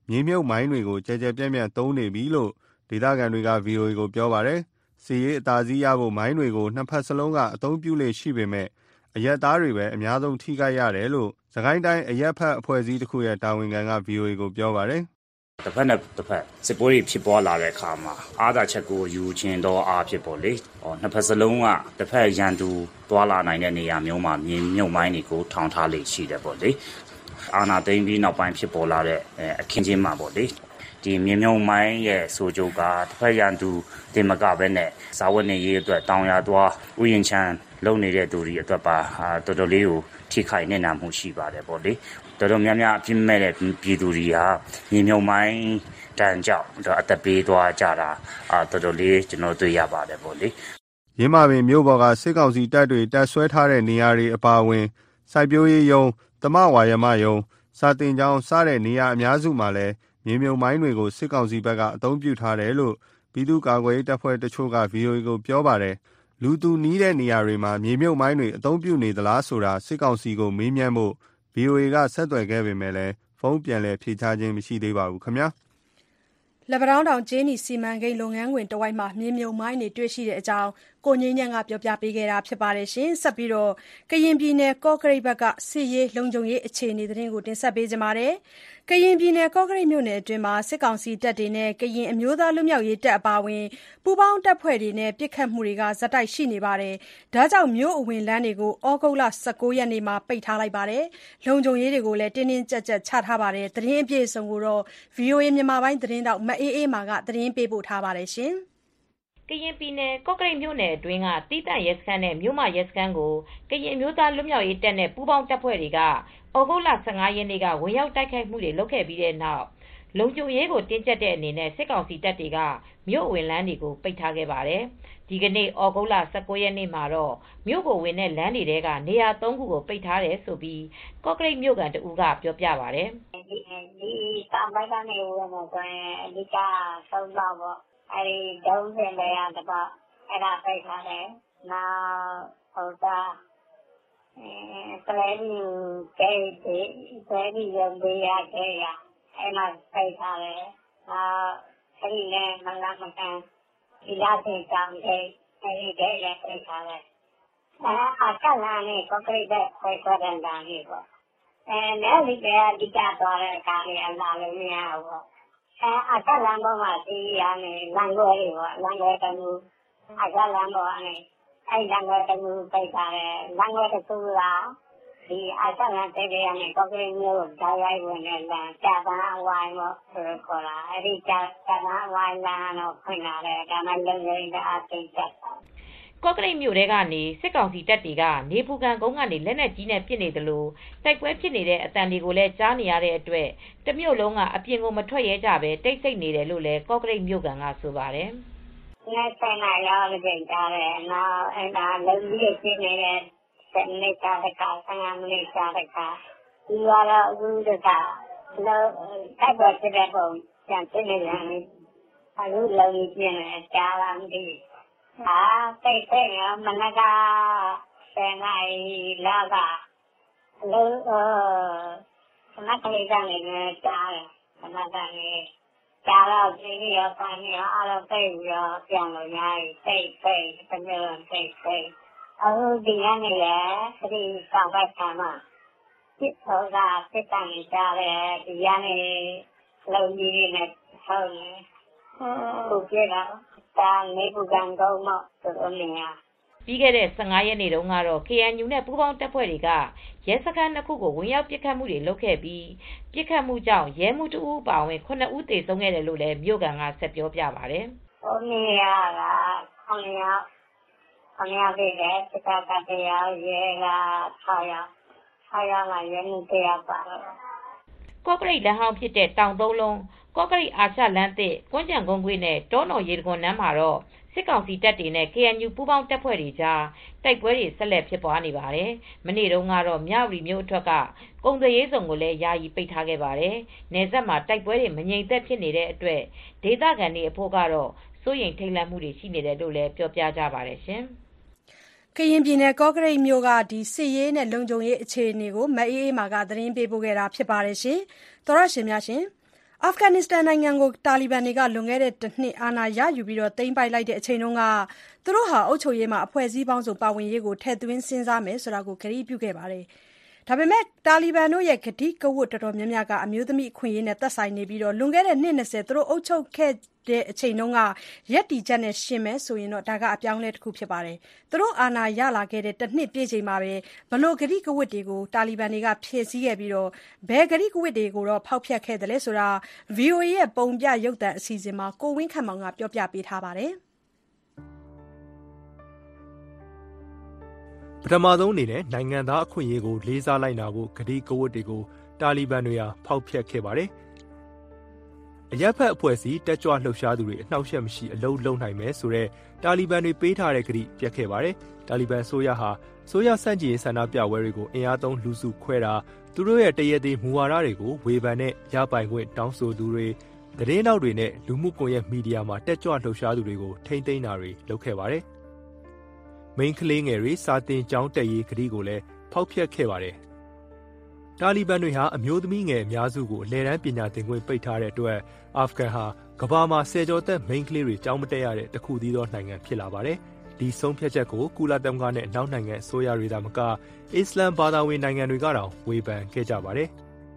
မြေမြုပ်မိုင်းတွေကိုကြဲကြဲပြန့်ပြန့်သုံးနေပြီလို့ဒေသခံတွေက ဗီအိုအေကိုပြောပါတယ်။စစ်ရေးအသာစီးရဖို့မိုင်းတွေကိုနှစ်ဖက်စလုံးကအသုံးပြုလေရှိပေမဲ့အရပ်သားတွေပဲအများဆုံးထိခိုက်ရတယ်လို့စကိုင်းတိုင်းအရက်ဖက်အဖွဲ့အစည်းတစ်ခုရဲ့တာဝန်ခံက ဗီအိုအေကိုပြောပါတယ်။တစ်ဖက်နဲ့တစ်ဖက်စစ်ပွဲတွေဖြစ်ပွားလာတဲ့အခါမှာအားသာချက်ကိုယူခြင်းတော့အားဖြစ်ပေါ်လေ။ဟောနှစ်ဖက်စလုံးကတစ်ဖက်ရန်သူတွာလာနိုင်တဲ့နေရာမျိုးမှာမြေမြုပ်မိုင်းတွေကိုထောင်ထားလေရှိတယ်ပေါ့လေ။အာနာသိမ့်ပြီးနောက်ပိုင်းဖြစ်ပေါ်လာတဲ့အခင်းချင်းမှာပေါ့လေ။ဒီမြေမြုပ်မိုင်းရဲ့ဆိုကြကတစ်ဖက်ရန်သူတင်မကပဲနဲ့ဇာဝတ်နေရေးအတွက်တောင်ရသွားဥယျာဉ်ချမ်းလုံနေတဲ့သူတွေအတွက်ပါတော်တော်လေးကိုထိခိုက်နေတာမှုရှိပါတယ်ပေါ့လေတော်တော်များများအပြစ်မဲ့တဲ့ပြည်သူတွေဟာမြေမြုပ်မိုင်းတန်ကြောင့်အသက်ပေးသွားကြတာအာတော်တော်လေးကျွန်တော်တွေ့ရပါတယ်ပေါ့လေရင်းမာပင်မြို့ပေါ်ကစစ်ကောင်စီတပ်တွေတပ်ဆွဲထားတဲ့နေရာတွေအပါအဝင်စိုက်ပျိုးရေးယုံသမဝါယမယုံစာတင်ကျောင်းစတဲ့နေရာအများစုမှာလည်းမြေမြုပ်မိုင်းတွေကိုစစ်ကောင်စီဘက်ကအသုံးပြုထားတယ်လို့ပြည်သူ့ကာကွယ်ရေးတပ်ဖွဲ့တချို့က ဗီအိုအေ ကိုပြောပါတယ်လူသူနီးတဲ့နေရာတွေမှာမြေမြုပ်မိုင်းတွေအသုံးပြုနေသလားဆိုတာစစ်ကောင်စီကိုမေးမြန်းဖို့ ဗီအိုအေ ကဆက်သွယ်ခဲ့ပေမဲ့လည်းဖုန်းပြန်လည်ဖြေကြားခြင်းမရှိသေးပါဘူးခင်ဗျာလက်ပံတောင်ကျေးနီစီမံကိန်းလုပ်ငန်းခွင်တဝိုက်မှာမြေမြုပ်မိုင်းတွေတွေ့ရှိတဲ့အကြောင်းကိုငင်းညံကပြောပြပေးခဲ့တာဖြစ်ပါတယ်ရှင်ဆက်ပြီးတော့ကရင်ပြည်နယ်ကော့ကရိတ်ဘက်ကစစ်ရေးလုံခြုံရေးအခြေအနေသတင်းကိုတင်ဆက်ပေးကြပါမယ်ကရင်ပြည်နယ်ကော့ကရိတ်မြို့နယ်အတွင်းမှာစစ်ကောင်စီတပ်တွေနဲ့ကရင်အမျိုးသားလူမျိုးရေးတပ်အပါအဝင်ပူးပေါင်းတပ်ဖွဲ့တွေနဲ့ပစ်ခတ်မှုတွေကဇက်တိုက်ရှိနေပါတယ်ဒါကြောင့်မြို့အဝင်လမ်းတွေကိုဩဂုတ်လ၁၉ရက်နေ့မှာပိတ်ထားလိုက်ပါတယ်လုံခြုံရေးတွေကိုလည်းတင်းတင်းကြပ်ကြပ်ချထားပါတယ်သတင်းအပြည့်အစုံကိုတော့ ဗွီအိုအေ မြန်မာပိုင်းသတင်းတောက်မအေးအေးမာကသတင်းပေးပို့ထားပါတယ်ရှင်ကရင်ပြည်နယ်ကော့ကရိတ်မြို့နယ်အတွင်းကတီးတန့်ရဲစခန်းနဲ့မြို့မရဲစခန်းကိုကရင်မျိုးသားလွတ်မြောက်ရေးတပ်နဲ့ပူးပေါင်းတပ်ဖွဲ့တွေကဩဂုတ်လ၁၅ရက်နေ့ကဝင်ရောက်တိုက်ခိုက်မှုတွေလုပ်ခဲ့ပြီးတဲ့နောက်လုံခြုံရေးကိုတင်းကျပ်တဲ့အနေနဲ့စစ်ကောင်စီတပ်တွေကမြို့အဝင်လမ်းတွေကိုပိတ်ထားခဲ့ပါတယ်။ဒီကနေ့ဩဂုတ်လ၁၉ရက်နေ့မှာတော့မြို့ကိုဝင်တဲ့လမ်းတွေထဲကနေရာ၃ခုကိုပိတ်ထားတယ်ဆိုပြီးကော့ကရိတ်မြို့ကန်တဦးကပြောပြပါတယ်။ဒီဒီတောင်ပိုင်းကနေဝင်တော့ဆိုရင်အဓိကဆုံးတော့ပေါ့အဲဒီဒုံးစင်တွေကတော့အဲ့ဒါပိတ်ထားတယ်။နောက်ဟိုတာအဲပလဲဒီကဲဒီပလဲဒီရုံးရတဲ့ရအဲ့မှာပိတ်ထားတယ်။နောက်အဲဒီနဲ့မလာမကန်ဒီလာတဲ့ကြောင့်အဲဒီကလည်းပိတ်ထားတယ်။အဲအကလာနဲ့ကော့ကရိတ်တဲ့ခွဲခွဲတဲ့တာကြီးပေါ့။အဲနဲ့ဒီကအဓိကသွားတဲ့ကားလေးအလားလို့မရဘူးပေါ့။အဲအကလမ်းပေါ်မှာဒီရနေလမ်းကွဲတွေပေါ့လမ်းကွဲတမှုအကလမ်းပေါ်ကနေအဲလမ်းကွဲတမှုပိတ်ထားတယ်လမ်းကွဲတစ်ခုကဒီအကလမ်းတဲ့ရနေကော့ကရိတ်မြို့ကိုဓာတ်ရိုက်ဝင်တဲ့လမ်းကြာပန်းအဝိုင်းပေါ့ဆိုခေါ်တာအဲဒီကြာပန်းအဝိုင်းလမ်းတော့ဖွင့်လာတယ်ဒါမှလုံငင်းတဲ့အသိချက်ကော့ကရိတ်မြို့ထဲကနေစစ်ကောင်စီတပ်တွေကနေပူကန်ကုန်းကနေလက်နက်ကြီးနဲ့ပစ်နေသလိုတိုက်ပွဲဖြစ်နေတဲ့အတန်တွေကိုလည်းကြားနေရတဲ့အတွက်တမြို့လုံးကအပြင်ကိုမထွက်ရဲကြပဲတိတ်ဆိတ်နေတယ်လို့လည်းကော့ကရိတ်မြို့ကန်ကဆိုပါတယ်။နေ့တိုင်းလာရောက်ကြတယ်။နောက်အဲ့ဒါလုံကြီးဖြစ်နေတဲ့စနေကြတဲ့ကဆန်းရမလေးကြတဲ့ကဒီရတော့အခုတကလောတိုက်ပွဲဖြစ်တဲ့ပုံပြန်ပြနေတယ်။အခုလုံကြီးပြနေကြားလာမသိဘူးအာတိတ်တိတ်မနကဆယ်နိုင်လာကလို့အမကလေးကနေကြားတယ်အမကနေကြားတော့ဒီရောပိုင်းရောအားလုံးတိတ်ရောပြန်လို့ရည်တိတ်တိတ်တမျိုးတိတ်တိတ်အခုဒီကနေ့လေဒီဆောင်ပတ်ဆာမစစ်ထောကစစ်တမ်းကြားတယ်ဒီကနေ့လုံကြီးနဲ့ဟုတ်နေဟုတ်ကဲ့လားဒါနေပူကန်ကောင်းတော့တော်နေရပြီးခဲ့တဲ့၁၅ရက်နေ့တုန်းကတော့ ကေအန်ယူ နဲ့ပူးပေါင်းတပ်ဖွဲ့တွေကရဲစခန်းနှစ်ခုကိုဝင်ရောက်ပစ်ခတ်မှုတွေလုပ်ခဲ့ပြီးပစ်ခတ်မှုကြောင့်ရဲမှုတဦးပါဝင်ခုနှစ်ဦးသေဆုံးခဲ့တယ်လို့လည်းမြို့ကန်ကဆက်ပြောပြပါတယ်။ဟိုနေရကခေါင်းရခေါင်းရတဲ့စကားကတရားရဲကဆောက်ရဆောက်ရလာရဲမှုတရားပါတော့ကော့ကရိတ်လမ်းဟောင်းဖြစ်တဲ့တောင်သုံးလုံးကော့ကရိတ်အာရှလမ်းသစ်ကွမ်းကြံကုန်းခွေနဲ့တောနော်ရေတခွန်နန်းမှာတော့စစ်ကောင်စီတပ်တွေနဲ့ ကေအန်ယူ ပူးပေါင်းတပ်ဖွဲ့တွေကြားတိုက်ပွဲတွေဆက်လက်ဖြစ်ပွားနေပါတယ်။မနေ့တုန်းကတော့မြဝတီမြို့အထွက်ကကုန်သွယ်ရေးဆောင်ကိုလည်းယာယီပိတ်ထားခဲ့ပါတယ်။နယ်စပ်မှာတိုက်ပွဲတွေမငြိမ်သက်ဖြစ်နေတဲ့အတွက်ဒေသခံတွေအဖို့ကတော့စိုးရိမ်ထိတ်လန့်မှုတွေရှိနေတယ်လို့လည်းပြောပြကြပါတယ်ရှင်။ကရင်ပြည်နယ်ကော့ကရိတ်မြို့ကဒီစစ်ရေးနဲ့လုံခြုံရေးအခြေအနေကိုမအေးအေးမာကသတင်းပေးပို့ခဲ့တာဖြစ်ပါတယ်ရှင်။သောရရှင်များရှင်အာဖဂန်နစ္စတန်နိုင်ငံကိုတာလီဘန်တွေကလွန်ခဲ့တဲ့တစ်နှစ်အာဏာရယူပြီးသိမ်းပိုက်လိုက်တဲ့အချိန်တုန်းကသူတို့ဟာအုပ်ချုပ်ရေးမှာအဖွဲ့အစည်းပေါင်းစုံပါဝင်ရေးကိုထည့်သွင်းစဉ်းစားမယ်ဆိုတာကိုကတိပြုခဲ့ပါတယ်။ဒါပေမဲ့တာလီဘန်တို့ရဲ့ကတိကဝတ်တော်တော်များများကအမျိုးသမီးအခွင့်အရေးနဲ့သက်ဆိုင်နေပြီးလွန်ခဲ့တဲ့နှစ်၂၀သူတို့အုပ်ချုပ်ခဲ့တဲ့အချိန်တုန်းကရပ်တည်ချက်နဲ့ရှင်မယ်ဆိုရင်တော့ဒါကအပြောင်းလဲတစ်ခုဖြစ်ပါတယ်။သူတို့အာဏာရလာခဲ့တဲ့တစ်နှစ်ပြည့်ချိန်မှာပဲဘလို့ကတိကဝတ်တွေကိုတာလီဘန်တွေကဖြည့်ဆည်းခဲ့ပြီးတော့ဘယ်ကတိကဝတ်တွေကိုတော့ဖောက်ဖျက်ခဲ့တယ်လဲဆိုတာ ဗွီအိုအေ ရဲ့ပုံပြရုပ်သံအစီအစဉ်မှာကိုဝင်းခန့်မောင်ကပြောပြပေးထားပါတယ်။ပထမဆုံးအနေနဲ့နိုင်ငံသားအခွင့်အရေးကိုလေးစားလိုက်နာဖို့ကတိကဝတ်တွေကိုတာလီဘန်တွေဟာဖောက်ဖျက်ခဲ့ပါတယ်။အရက်ဖက်အဖွဲ့အစည်းတက်ကြွလှုပ်ရှားသူတွေအနှောက်အယှက်မရှိအလုံးလုံးနိုင်မယ်ဆိုတဲ့တာလီဘန်တွေပေးထားတဲ့ကတိပြတ်ခဲ့ပါတယ်။တာလီဘန်ဆိုရဟာဆိုရစန့်ကျင်ရေးဆန္ဒပြပွဲတွေကိုအင်အားသုံးလူစုခွဲတာသူတို့ရဲ့တရသေးမူဝါဒတွေကိုဝေဖန်တဲ့ရပိုင်ခွင့်တောင်းဆိုသူတွေသတင်းတောက်တွေနဲ့လူမှုကွန်ရက်မီဒီယာမှာတက်ကြွလှုပ်ရှားသူတွေကိုထိမ့်သိမ်းတာတွေလုပ်ခဲ့ပါတယ်။မိန်းကလေးငယ်တွေစာတင်ကျောင်းတက်ရေးကတိကိုလည်းဖောက်ဖျက်ခဲ့ပါတယ်။တာလီဘန်တွေဟာအမျိုးသမီးငယ်အများစုကိုအလယ်တန်းပညာသင်ခွင့်ပိတ်ထားတဲ့အတွက်အာဖဂန်ဟာကမ္ဘာမှာဆယ်ကျော်သက်မိန်းကလေးတွေကျောင်းမတက်ရတဲ့တခုတည်းသောနိုင်ငံဖြစ်လာပါတယ်။ဒီဆုံးဖြတ်ချက်ကိုကုလသမဂ္ဂနဲ့အနောက်နိုင်ငံအစိုးရတွေသာမကအစ္စလမ်ဘာသာဝင်နိုင်ငံတွေကတောင်ဝေဖန်ခဲ့ကြပါတယ်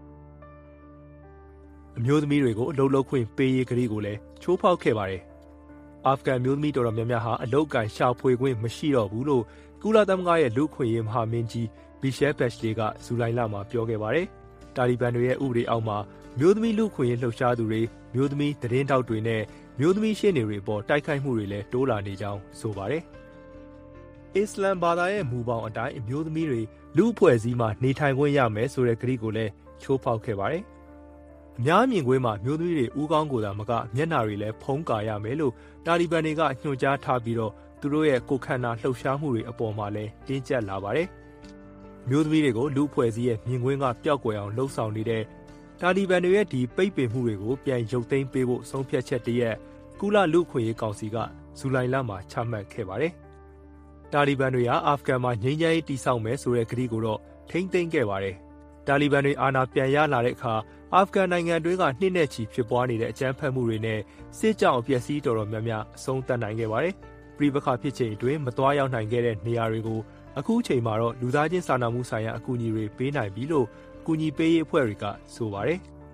။အမျိုးသမီးတွေကိုအလုပ်လုပ်ခွင့်ပေးရေးကတိကိုလည်းချိုးဖောက်ခဲ့ပါတယ်။အာဖဂန်မျိုးသမီးတော်တော်များများဟာအလုတ်ကန်ရှာဖွေခွင့်မရှိတော့ဘူးလို့ကုလသမဂ္ဂရဲ့လူ့အခွင့်အရေးမဟာမင်းကြီးဘီရှဲဘက်ရှ်လီကဇူလိုင်လမှာပြောခဲ့ပါတယ်။တာလီဘန်တွေရဲ့ဥပဒေအောက်မှာမျိုးသမီးလူ့အခွင့်အရေးလှုပ်ရှားသူတွေမျိုးသမီးသတင်းတောက်တွေနဲ့မျိုးသမီးရှေ့နေတွေပေါ်တိုက်ခိုက်မှုတွေလည်းတိုးလာနေကြောင်းဆိုပါတယ်။အစ္စလမ်ဘာသာရဲ့မူပေါင်းအတိုင်းအမျိုးသမီးတွေလူ့အဖွဲ့အစည်းမှာနေထိုင်ခွင့်ရမယ်ဆိုတဲ့ကတိကိုလည်းချိုးဖောက်ခဲ့ပါတယ်။အများမြင်ကွင်းမှာမျိုးသမီးတွေဦးခေါင်းကိုယ်သာမကမျက်နှာတွေလည်းဖုံးကာရမယ်လို့တာလီဘန်တွေကညွှန်ကြားထားပြီးတော့သူတို့ရဲ့ကိုယ်ခန္ဓာလှုပ်ရှားမှုတွေအပေါ်မှာလည်းတင်းကျပ်လာပါတယ်။မျိုးသမီးတွေကိုလူ့အဖွဲ့အစည်းရဲ့မြင်ကွင်းကပျောက်ကွယ်အောင်လှုံ့ဆော်နေတဲ့တာလီဘန်တွေရဲ့ဒီပိတ်ပင်မှုတွေကိုပြန်ရုပ်သိမ်းပေးဖို့ဆုံးဖြတ်ချက်တရက်ကုလလူ့အခွင့်အရေးကောင်စီကဇူလိုင်လမှာချမှတ်ခဲ့ပါတယ်။တာလီဘန်တွေဟာအာဖဂန်မှာငြိမ်းချမ်းရေးတည်ဆောက်မယ်ဆိုတဲ့ကတိကိုတော့ထိမ့်သိမ်းခဲ့ပါတယ်။တာလီဘန်တွေအာဏာပြန်ရလာတဲ့အခါအာဖဂန်နိုင်ငံတွင်းကနှစ်နဲ့ချီဖြစ်ပွားနေတဲ့အကြမ်းဖက်မှုတွေနဲ့စစ်ကြောင့်အပျက်စီးတော်တော်များများအဆုံးသတ်နိုင်ခဲ့ပါတယ်။ပြည်ပခါဖြစ်ချိန်အတွင်းမသွားရောက်နိုင်ခဲ့တဲ့နေရာတွေကိုအခုချိန်မှာတော့လူသားချင်းစာနာမှုဆိုင်ရာအကူအညီတွေပေးနိုင်ပြီလို့အကူအညီပေးရေးအဖွဲ့တွေကဆိုပါတယ်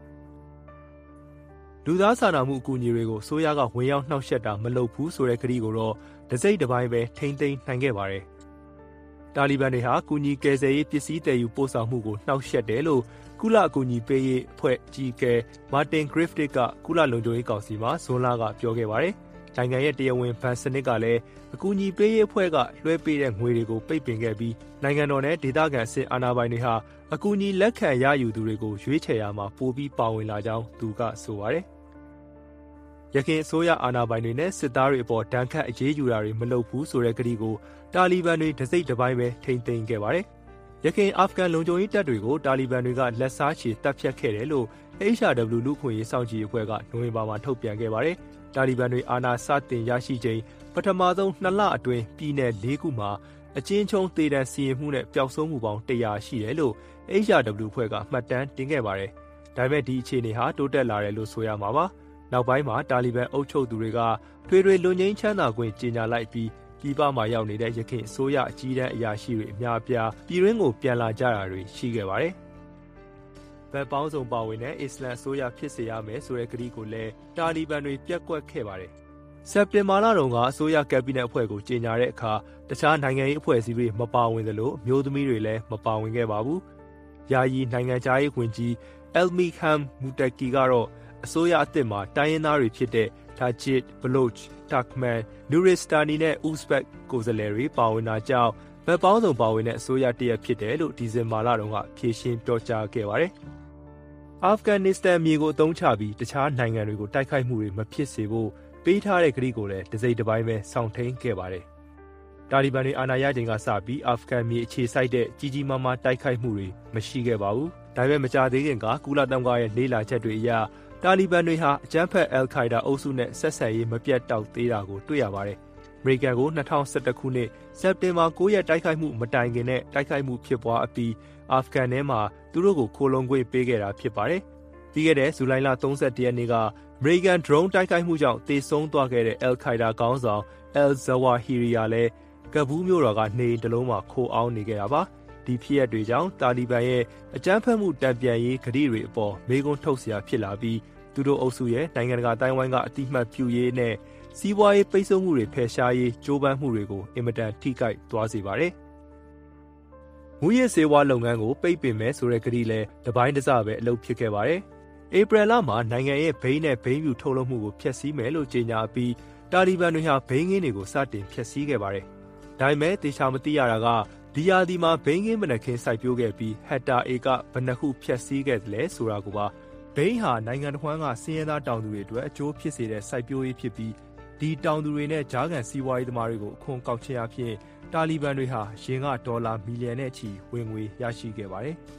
။လူသားစာနာမှုအကူအညီတွေကိုဆိုရကဝင်ရောက်နှောက်ယှက်တာမလုပ်ဘူးဆိုတဲ့ကတိကိုတော့တစိမ့်တစ်ပိုင်းပဲထိမ့်သိမ်းနိုင်ခဲ့ပါတယ်။တာလီဘန်တွေဟာကူညီကယ်ဆယ်ရေးပစ္စည်းတည်ယူပို့ဆောင်မှုကိုနှောက်ယှက်တယ်လို့ကုလအကူအညီပေးရေးအဖွဲ့ကြီးကဲမာတင်ဂရစ်ဖတစ်ကကုလလုံခြုံရေးကောင်စီမှာဇွန်လကပြောခဲ့ပါတယ်။နိုင်ငံရဲ့တရားဝင်ဘဏ်စနစ်ကလည်းအကူအညီပေးရေးအဖွဲ့ကလွှဲပေးတဲ့ငွေတွေကိုပိတ်ပင်ခဲ့ပြီးနိုင်ငံတော်နဲ့ဒေသခံအဆင့်အာဏာပိုင်တွေဟာအကူအညီလက်ခံရယူသူတွေကိုရွေးချယ်ရမှာပိုပြီးပါဝင်လာကြောင်းသူကဆိုပါတယ်။ရခိုင်အစိုးရအာဏာပိုင်တွေနဲ့စစ်သားတွေအပေါ်ဒဏ်ခတ်အရေးယူတာတွေမလုပ်ဘူးဆိုတဲ့ကတိကိုတာလီဘန်တွေတစိမ့်တစ်ပိုင်းပဲထိမ့်သိမ်းခဲ့ပါတယ်။ရခိုင်အာဖဂန်လုံခြုံရေးတပ်တွေကိုတာလီဘန်တွေကလက်စားချေတပ်ဖြတ်ခဲ့တယ်လို့ H R W လူ့အခွင့်အရေးစောင့်ကြည့်ရေးအဖွဲ့ကနိုဝင်ဘာမှာထုတ်ပြန်ခဲ့ပါတယ်။တာလီဘန်တွေအာဏာစတင်ရရှိချိန်ပထမဆုံးနှစ်လအတွင်းပြည်내လေးခုမှာအကျဉ်းချုံးသေဒဏ်စီရင်မှုနဲ့ပျောက်ဆုံးမှုပေါင်းတရာရှိတယ်လို့ H R W အဖွဲ့ကမှတ်တမ်းတင်ခဲ့ပါတယ်။ဒါပေမဲ့ဒီအခြေအနေဟာတိုးတက်လာတယ်လို့ဆိုရမှာပါ။နောက်ပိုင်းမှာတာလီဘန်အုပ်ချုပ်သူတွေကထွေထွေလွတ်ငြိမ်းချမ်းသာခွင့်ကြေညာလိုက်ပြီးပြည်ပမှာရောက်နေတဲ့ရခိုင်အစိုးရအကြီးတန်းအရာရှိတွေအများအပြားပြည်တွင်းကိုပြန်လာကြတာတွေရှိခဲ့ပါတယ်။ဗတ်ပေါင်းစုံပါဝင်တဲ့အစ္စလမ်အစိုးရဖြစ်စေရမယ်ဆိုတဲ့ကတိကိုလည်းတာလီဘန်တွေပြက်ကွက်ခဲ့ပါတယ်။စက်တင်ဘာလတုန်းကအစိုးရကက်ဘိနက်အဖွဲ့ကိုကြေညာတဲ့အခါတခြားနိုင်ငံရေးအဖွဲ့အစည်းတွေမပါဝင်သလိုမျိုးသမီးတွေလည်းမပါဝင်ခဲ့ပါဘူး။ယာယီနိုင်ငံခြားရေးဝန်ကြီးအယ်မီဟမ်မူတက်ကီကတော့အစိုးရအသစ်မှာတိုင်းရင်းသားတွေဖြစ်တဲ့တာဂျစ်ဘလုချ်တာခ်မန်နူရစ်စတာနီနဲ့ဥဇဘက်ကိုယ်စားလှယ်တွေပါဝင်တာကြောင့်ဗတ်ပေါင်းစုံပါဝင်တဲ့အစိုးရတရက်ဖြစ်တယ်လို့ဒီဇင်ဘာလတုန်းကဖြေရှင်းပြောကြားခဲ့ပါတယ်။အာဖဂန်နစ္စတန်မြေကိုအသုံးချပြီးတခြားနိုင်ငံတွေကိုတိုက်ခိုက်မှုတွေမဖြစ်စေဖို့ပေးထားတဲ့ကတိကိုလည်းတစိမ့်တစ်ပိုင်းပဲစောင့်ထိန်ခဲ့ပါတယ်။တာလီဘန်တွေအာဏာရချိန်ကစပြီးအာဖဂန်မြေအခြေစိုက်တဲ့ကြီးကြီးမားမားတိုက်ခိုက်မှုတွေမရှိခဲ့ပါဘူး။ဒါပေမဲ့မကြာသေးခင်ကကုလသမဂ္ဂရဲ့လေးလာချက်တွေအရတာလီဘန်တွေဟာအကြမ်းဖက်အယ်ခိုင်ဒါအုပ်စုနဲ့ဆက်ဆံရေးမပြတ်တောက်သေးတာကိုတွေ့ရပါတယ်။အမေရိကန်ကို၂၀၁၁ခုနှစ်စက်တင်ဘာ၉ရက်တိုက်ခိုက်မှုမတိုင်ခင်နဲ့တိုက်ခိုက်မှုဖြစ်ပွားအပြီးအာဖဂန်ထဲမှာသူတို့ကိုခိုလုံခွင့်ပေးခဲ့တာဖြစ်ပါတယ်။ပြီးခဲ့တဲ့ဇူလိုင်လသုံးဆယ့်တစ်ရက်နေ့ကအမေရိကန်ဒရုန်းတိုက်ခိုက်မှုကြောင့်တေဆုံးသွားခဲ့တဲ့အယ်လ်ခိုင်ဒါခေါင်းဆောင်အယ်လ်ဇဝါဟီရီယာလည်းကဘူးမြို့တော်ကနေတလုံးမှာခိုအောင်းနေခဲ့တာပါဒီဖြစ်ရပ်တွေကြောင့်တာလီဘန်ရဲ့အကြမ်းဖက်မှုတံပြန်ရေးဂတိတွေအပေါ်မေးခွန်းထုတ်စရာဖြစ်လာပြီးသူတို့အုပ်စုရဲ့နိုင်ငံတကာတိုင်းဝိုင်းကအတိမတ်ပြုရေးနဲ့စီးပွားရေးပိတ်ဆို့မှုတွေဖယ်ရှားရေးကြိုးပမ်းမှုတွေကိုအင်မတန်ထိခိုက်သွားစေပါတယ်။မူရစ်ဆေးဝါးလုပ်ငန်းကိုပိတ်ပင်မယ်ဆိုတဲ့ဂတိလည်းတပိုင်းတစပဲအလုပ်ဖြစ်ခဲ့ပါတယ်။ဧပြီလမှာနိုင်ငံရဲ့ဘိန်းနဲ့ဘိန်းဖြူထုတ်လုပ်မှုကိုဖျက်ဆီးမယ်လို့ကြေညာပြီးတာလီဘန်တွေဟာဘိန်းကင်းတွေကိုစတင်ဖျက်ဆီးခဲ့ပါတယ်။ဒါပေမဲ့တေချာမသိရတာကဒီယာဒီမှာဘိန်းကင်းမနက်ခင်းစိုက်ပျိုးခဲ့ပြီးဟက်တာအေကဘယ်နှခုဖျက်ဆီးခဲ့တယ်လဲဆိုတာကိုပါဘိန်းဟာနိုင်ငံတစ်ဝန်းကစင်းရဲသားတောင်သူတွေအတွက်အကျိုးဖြစ်စေတဲ့စိုက်ပျိုးရေးဖြစ်ပြီးဒီတောင်သူတွေနဲ့ဂျားကန်စီးပွားရေးသမားတွေကိုအခွန်ကောက်ခြင်းအဖြစ်တာလီဘန်တွေဟာရင်ကဒေါ်လာမီလီယံနဲ့ချီဝင်ငွေရရှိခဲ့ပါတယ်။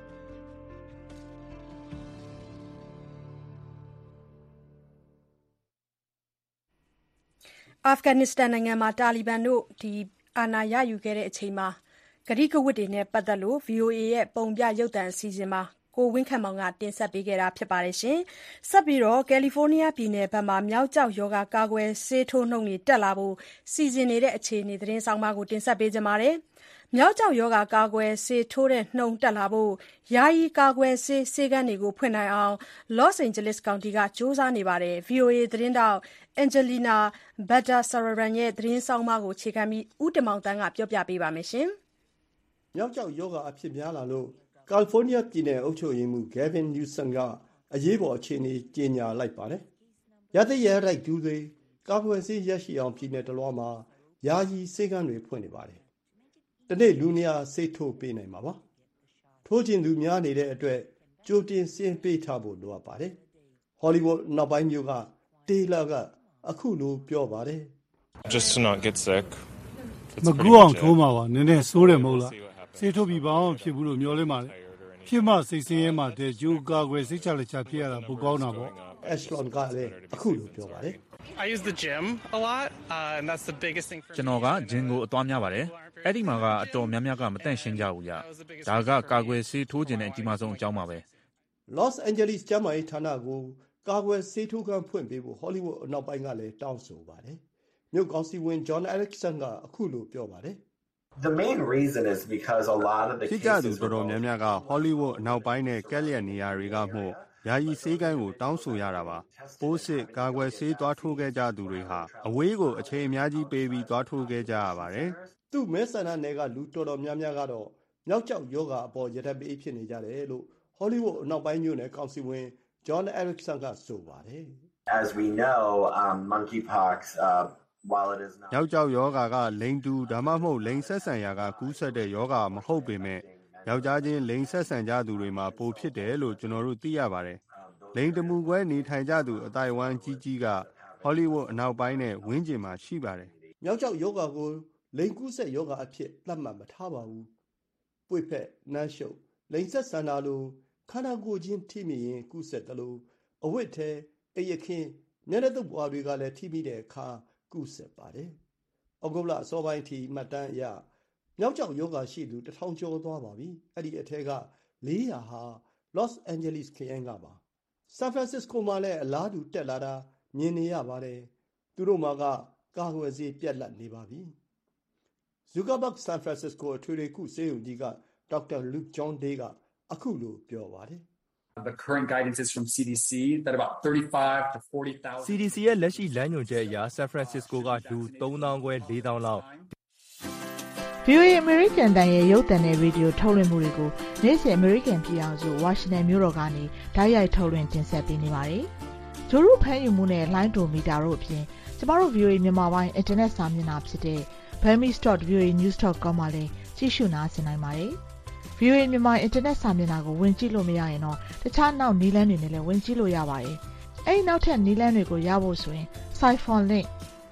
အာဖဂန်နစ္စတန်နိုင်ငံမှာတာလီဘန်တို့ဒီအာဏာရယူခဲ့တဲ့အချိန်မှာဂတိကဝတ်တွေနဲ့ပတ်သက်လို့ ဗွီအိုအေ ရဲ့ပုံပြရုပ်သံအစီအစဉ်မှာကိုဝင်းခန့်မောင်ကတင်ဆက်ပေးခဲ့တာဖြစ်ပါတယ်ရှင်။ဆက်ပြီးတော့ကယ်လီဖိုးနီးယားပြည်နယ်ဘက်မှာမြောက်ကျောက်ရောဂါကာကွယ်ဆေးထိုးနှုန်းတွေတက်လာဖို့စီစဉ်နေတဲ့အခြေအနေသတင်းဆောင်မကိုတင်ဆက်ပေးကြပါမယ်။မြောက်ကျောက်ရောဂါကာကွယ်ဆေးထိုးတဲ့နှုန်းတက်လာဖို့ယာယီကာကွယ်ဆေးဆေးကမ်းတွေကိုဖွင့်နိုင်အောင် Los Angeles County ကစူးစမ်းနေပါတယ်။ ဗွီအိုအေသတင်းတောက် Angelina Bagdasaryan ရဲ့သတင်းဆောင်မကိုအခြေခံပြီးဦးတင်မောင်တန်းကပြောပြပေးပါမယ်ရှင်။မြောက်ကျောက်ရောဂါအဖြစ်များလာလို့ကယ်လီဖိုးနီးယားပြည်နယ်အုပ်ချုပ်ရေးမှူး Gavin Newsom ကအရေးပေါ်အခြေအနေကြေညာလိုက်ပါတယ်။ရသည့်ရတိုက်ဒူးတွေကာကွယ်ဆေးရရှိအောင်ပြည်နယ်တလွှားမှာယာယီဆေးကမ်းတွေဖွင့်နေပါတယ်။ဒီနေ့လူနေရာဆေးထိုးပေးနိုင်မှာပါ။ထိုးခြင်းသူများနေတဲ့အတွက်ကြိုတင်စင်းပေးထားဖို့လိုအပ်ပါတယ်။ Hollywood နောက်ပိုင်းမြို့ကတေလာကအခုလိုပြောပါတယ်။ Just to not get sick. မကူအောင်ထိုးမှာပါနည်းနည်းစိုးတယ်မဟုတ်လားဆေးထိုးပြီးဘာမှမဖြစ်ဘူးလို့မျှော်လင့်ပါတယ်ဖြစ်မှစိတ်ဆင်းရဲမှတဲ့ဂျိုးကာကွယ်စိတ်ချလက်ချဖြစ်ရတာပိုကောင်းတာပေါ့ Ashlon ကလည်းအခုလိုပြောပါတယ် I use the gym a lot uh, and that's the biggest thing for me ကျွန်တော်ကဂျင်ကိုအသွားများပါတယ်အဲ့ဒီမှာကအတော်များများကမတန့်ရှင်းကြဘူးကြာဒါကကာကွယ်ဆေးထိုးခြင်းနဲ့အကြီးမားဆုံးအကြောင်းပါပဲ Los Angeles ကျန်းမာရေးဌာနကိုကာကွယ်ဆေးထိုးခန်းဖွင့်ပေးဖို့ Hollywood အနောက်ပိုင်းကလည်းတောင်းဆိုပါတယ်မြို့ကောင်စီဝင် John Erickson ကအခုလိုပြောပါတယ် The main reason is because a lot of the cases တော်တော်များများက Hollywood အနောက်ပိုင်းနဲ့ကက်လျက်နေရာတွေကမှယာယီဆေးကမ်းကိုတောင်းဆိုရတာပါပိုးစစ်ကာကွယ်ဆေးသွားထိုးခဲ့ကြသူတွေဟာအဝေးကိုအချိန်အများကြီးပေးပြီးသွားထိုးခဲ့ကြရပါတယ်သူ့မဲဆန္ဒနယ်ကလူတော်တော်များများကတော့မြောက်ကျောက်ယောဂအပေါ်ရထပေးဖြစ်နေကြတယ်လို့ Hollywood အနောက်ပိုင်းမြို့နယ်ကောင်စီဝင် John Erickson ကဆိုပါတယ် As we know um monkeypox uh while it is not ယောက်ျောက်ယောဂါကလိန်တူဒါမှမဟုတ်လိန်ဆက်ဆံရာကကူးဆက်တဲ့ယောဂါမဟုတ်ပေမဲ့ယောက်ျားချင်းလိန်ဆက်ဆံကြသူတွေမှာပိုဖြစ်တယ်လို့ကျွန်တော်တို့သိရပါတယ်လိန်တမှုကွဲနေထိုင်ကြသူအတိုင်းဝမ်ကြီးကြီးက Hollywood အနောက်ပိုင်းနဲ့ဝင်းကျင်မှာရှိပါတယ်မြောက်ကျောက်ယောဂါကိုလိန်ကူးဆက်ယောဂါအဖြစ်သတ်မှတ်မထားပါဘူးပွေဖက်နမ်းရှုပ်လိန်ဆက်ဆံတာလိုခန္ဓာကိုယ်ချင်းထိမိရင်ကူးဆက်တယ်လို့အဝတ်ထဲအယခင်းမျက်နှာတုပ်ပွားတွေကလည်းထိမိတဲ့အခါကူးဆက်ပါတယ်။ဩဂုတ်လအစောပိုင်းထိမှတ်တမ်းအရမြောက်ကျောက်ယောဂါရှိသူတစ်ထောင်ကျော်သွားပါပြီ။အဲ့ဒီအထက်ကလေးရာဟာ Los Angeles ခရိုင်ကပါ။ San Francisco မှာလည်းအလားတူတက်လာတာမြင်နေရပါတယ်။သူတို့မှာကကာကွယ်ဆေးပြတ်လတ်နေပါပြီ။ Zuckerberg San Francisco အထွေထွေကုဆေးရုံကြီးက Doctor Luke John Day ကအခုလိုပြောပါတယ် The current guidance is from C D C that about thirty-five to forty thousand C D C ရဲ့လက်ရှိလမ်းညွှန်ချက်အရ San Francisco ကလူသုံးသောင်းခွဲလေးသောင်းလောက်ဗွီအိုအေ American တန်ရဲ့ရုပ်သံနဲ့ရေဒီယိုထုတ်လွှင့်မှုတွေကိုနေ့စဉ် American ပြည်အောင်စု Washington မြို့တော်ကနေဓာတ်ရိုက်ထုတ်လွှင့်တင်ဆက်ပေးနေပါတယ်။ဂျိုရုဖမ်းယူမှုနဲ့ line to meter တို့အပြင်ကျမတို့ ဗွီအိုအေ မြန်မာပိုင်း internet စာမျက်နှာဖြစ်တဲ့ burmese dot v o a news dot com မှာလည်းကြည့်ရှုနားဆင်နိုင်ပါတယ်။ဗွီအိုအေ မြန်မာ internet စာမျက်နှာကိုဝင်ကြည့်လို့မရရင်တော့တခြားနောက်နည်းလမ်းတွေနဲ့လည်းဝင်ကြည့်လို့ရပါတယ်။အဲဒီနောက်ထပ်နည်းလမ်းတွေကိုရဖို့ဆိုရင် Siphon link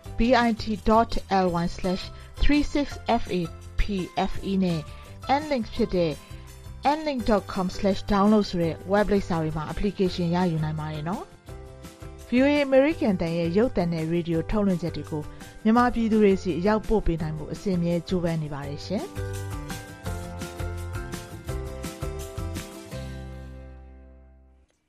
bit dot l y slash three six f a p f e နဲ့ nlink ဖြစ်တဲ့ nlink dot com slash download ဆိုတဲ့ web လိပ်စာတွေမှာ application ရယူနိုင်ပါတယ်နော်။ ဗွီအိုအေ American တန်ရဲ့ရုပ်သံနဲ့ radio ထုတ်လွှင့်ချက်တွေကိုမြန်မာပြည်သူတွေစီအရောက်ပို့ပေးနိုင်ဖို့အစဉ်အမြဲကြိုးပမ်းနေပါတယ်ရှင်။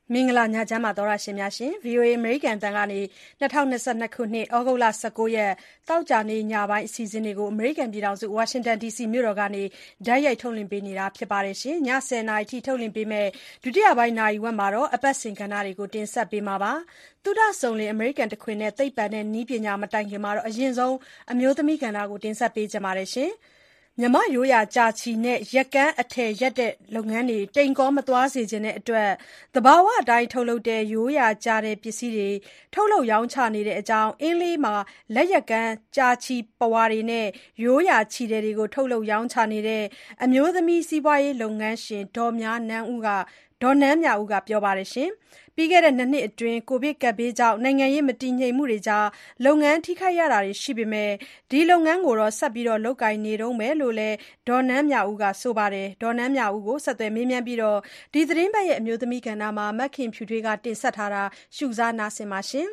မင်္ဂလာညချမ်းပါသောရရှင်များရှင် ဗီအိုအေ အမေရိကန်တန်ကနေ၂၀၂၂ခုနှစ်ဩဂုတ်လ၁၉ရက်တောက်ကြနေ့ညပိုင်းအစီအစဉ်တွေကိုအမေရိကန်ပြည်ထောင်စုဝါရှင်တန် ဒီစီ မြို့တော်ကနေဓာတ်ရိုက်ထုတ်လွှင့်ပေးနေတာဖြစ်ပါတယ်ရှင်ည၁၀နာရီထိထုတ်လွှင့်ပေးမယ့်ဒုတိယပိုင်းနာရီဝက်မှာတော့အပတ်စဉ်ကဏ္ဍတွေကိုတင်ဆက်ပေးမှာပါသုဒဆုံလင်အမေရိကန်တခွင်နဲ့သိပ္ပံနဲ့နည်းပညာမတိုင်ခင်မှာတော့အရင်ဆုံးအမျိုးသမီးကဏ္ဍကိုတင်ဆက်ပေးကြပါမယ်ရှင်မြမရိုးရာကြာချီနဲ့ရက်ကန်းအထည်ရက်တဲ့လုပ်ငန်းတွေတိမ်ကောမသွားစေခြင်းတဲ့အတွက်သဘာဝအတိုင်းထုတ်လုပ်တဲ့ရိုးရာကြာတဲ့ပစ္စည်းတွေထုတ်လုပ်ရောင်းချနေတဲ့အကြောင်းအင်းလေးမှာလက်ရက်ကန်းကြာချီပဝါတွေနဲ့ရိုးရာချီတွေကိုထုတ်လုပ်ရောင်းချနေတဲ့အမျိုးသမီးစီးပွားရေးလုပ်ငန်းရှင်ဒေါ်များနန်းဦးကဒေါ်နန်းမြဦးကပြောပါတယ်ရှင်ပြီးခဲ့တဲ့နှစ်နှစ်အတွင်းကိုဗစ်ကပ်ဘေးကြောင့်နိုင်ငံရေးမတည်ငြိမ်မှုတွေကြားလုပ်ငန်းထိခိုက်ရတာတွေရှိပေမဲ့ဒီလုပ်ငန်းကိုတော့ဆက်ပြီးလုပ်ကိုင်နေတုန်းပဲလို့လည်းဒေါ်နန်းမြဦးကဆိုပါတယ်ဒေါ်နန်းမြဦးကိုဆက်သွယ်မေးမြန်းပြီးတော့ဒီသတင်းပတ်ရဲ့အမျိုးသမီးကဏ္ဍမှာမက်ခင်ဖြူထွေးကတင်ဆက်ထားတာရှုစားနားဆင်ပါရှင်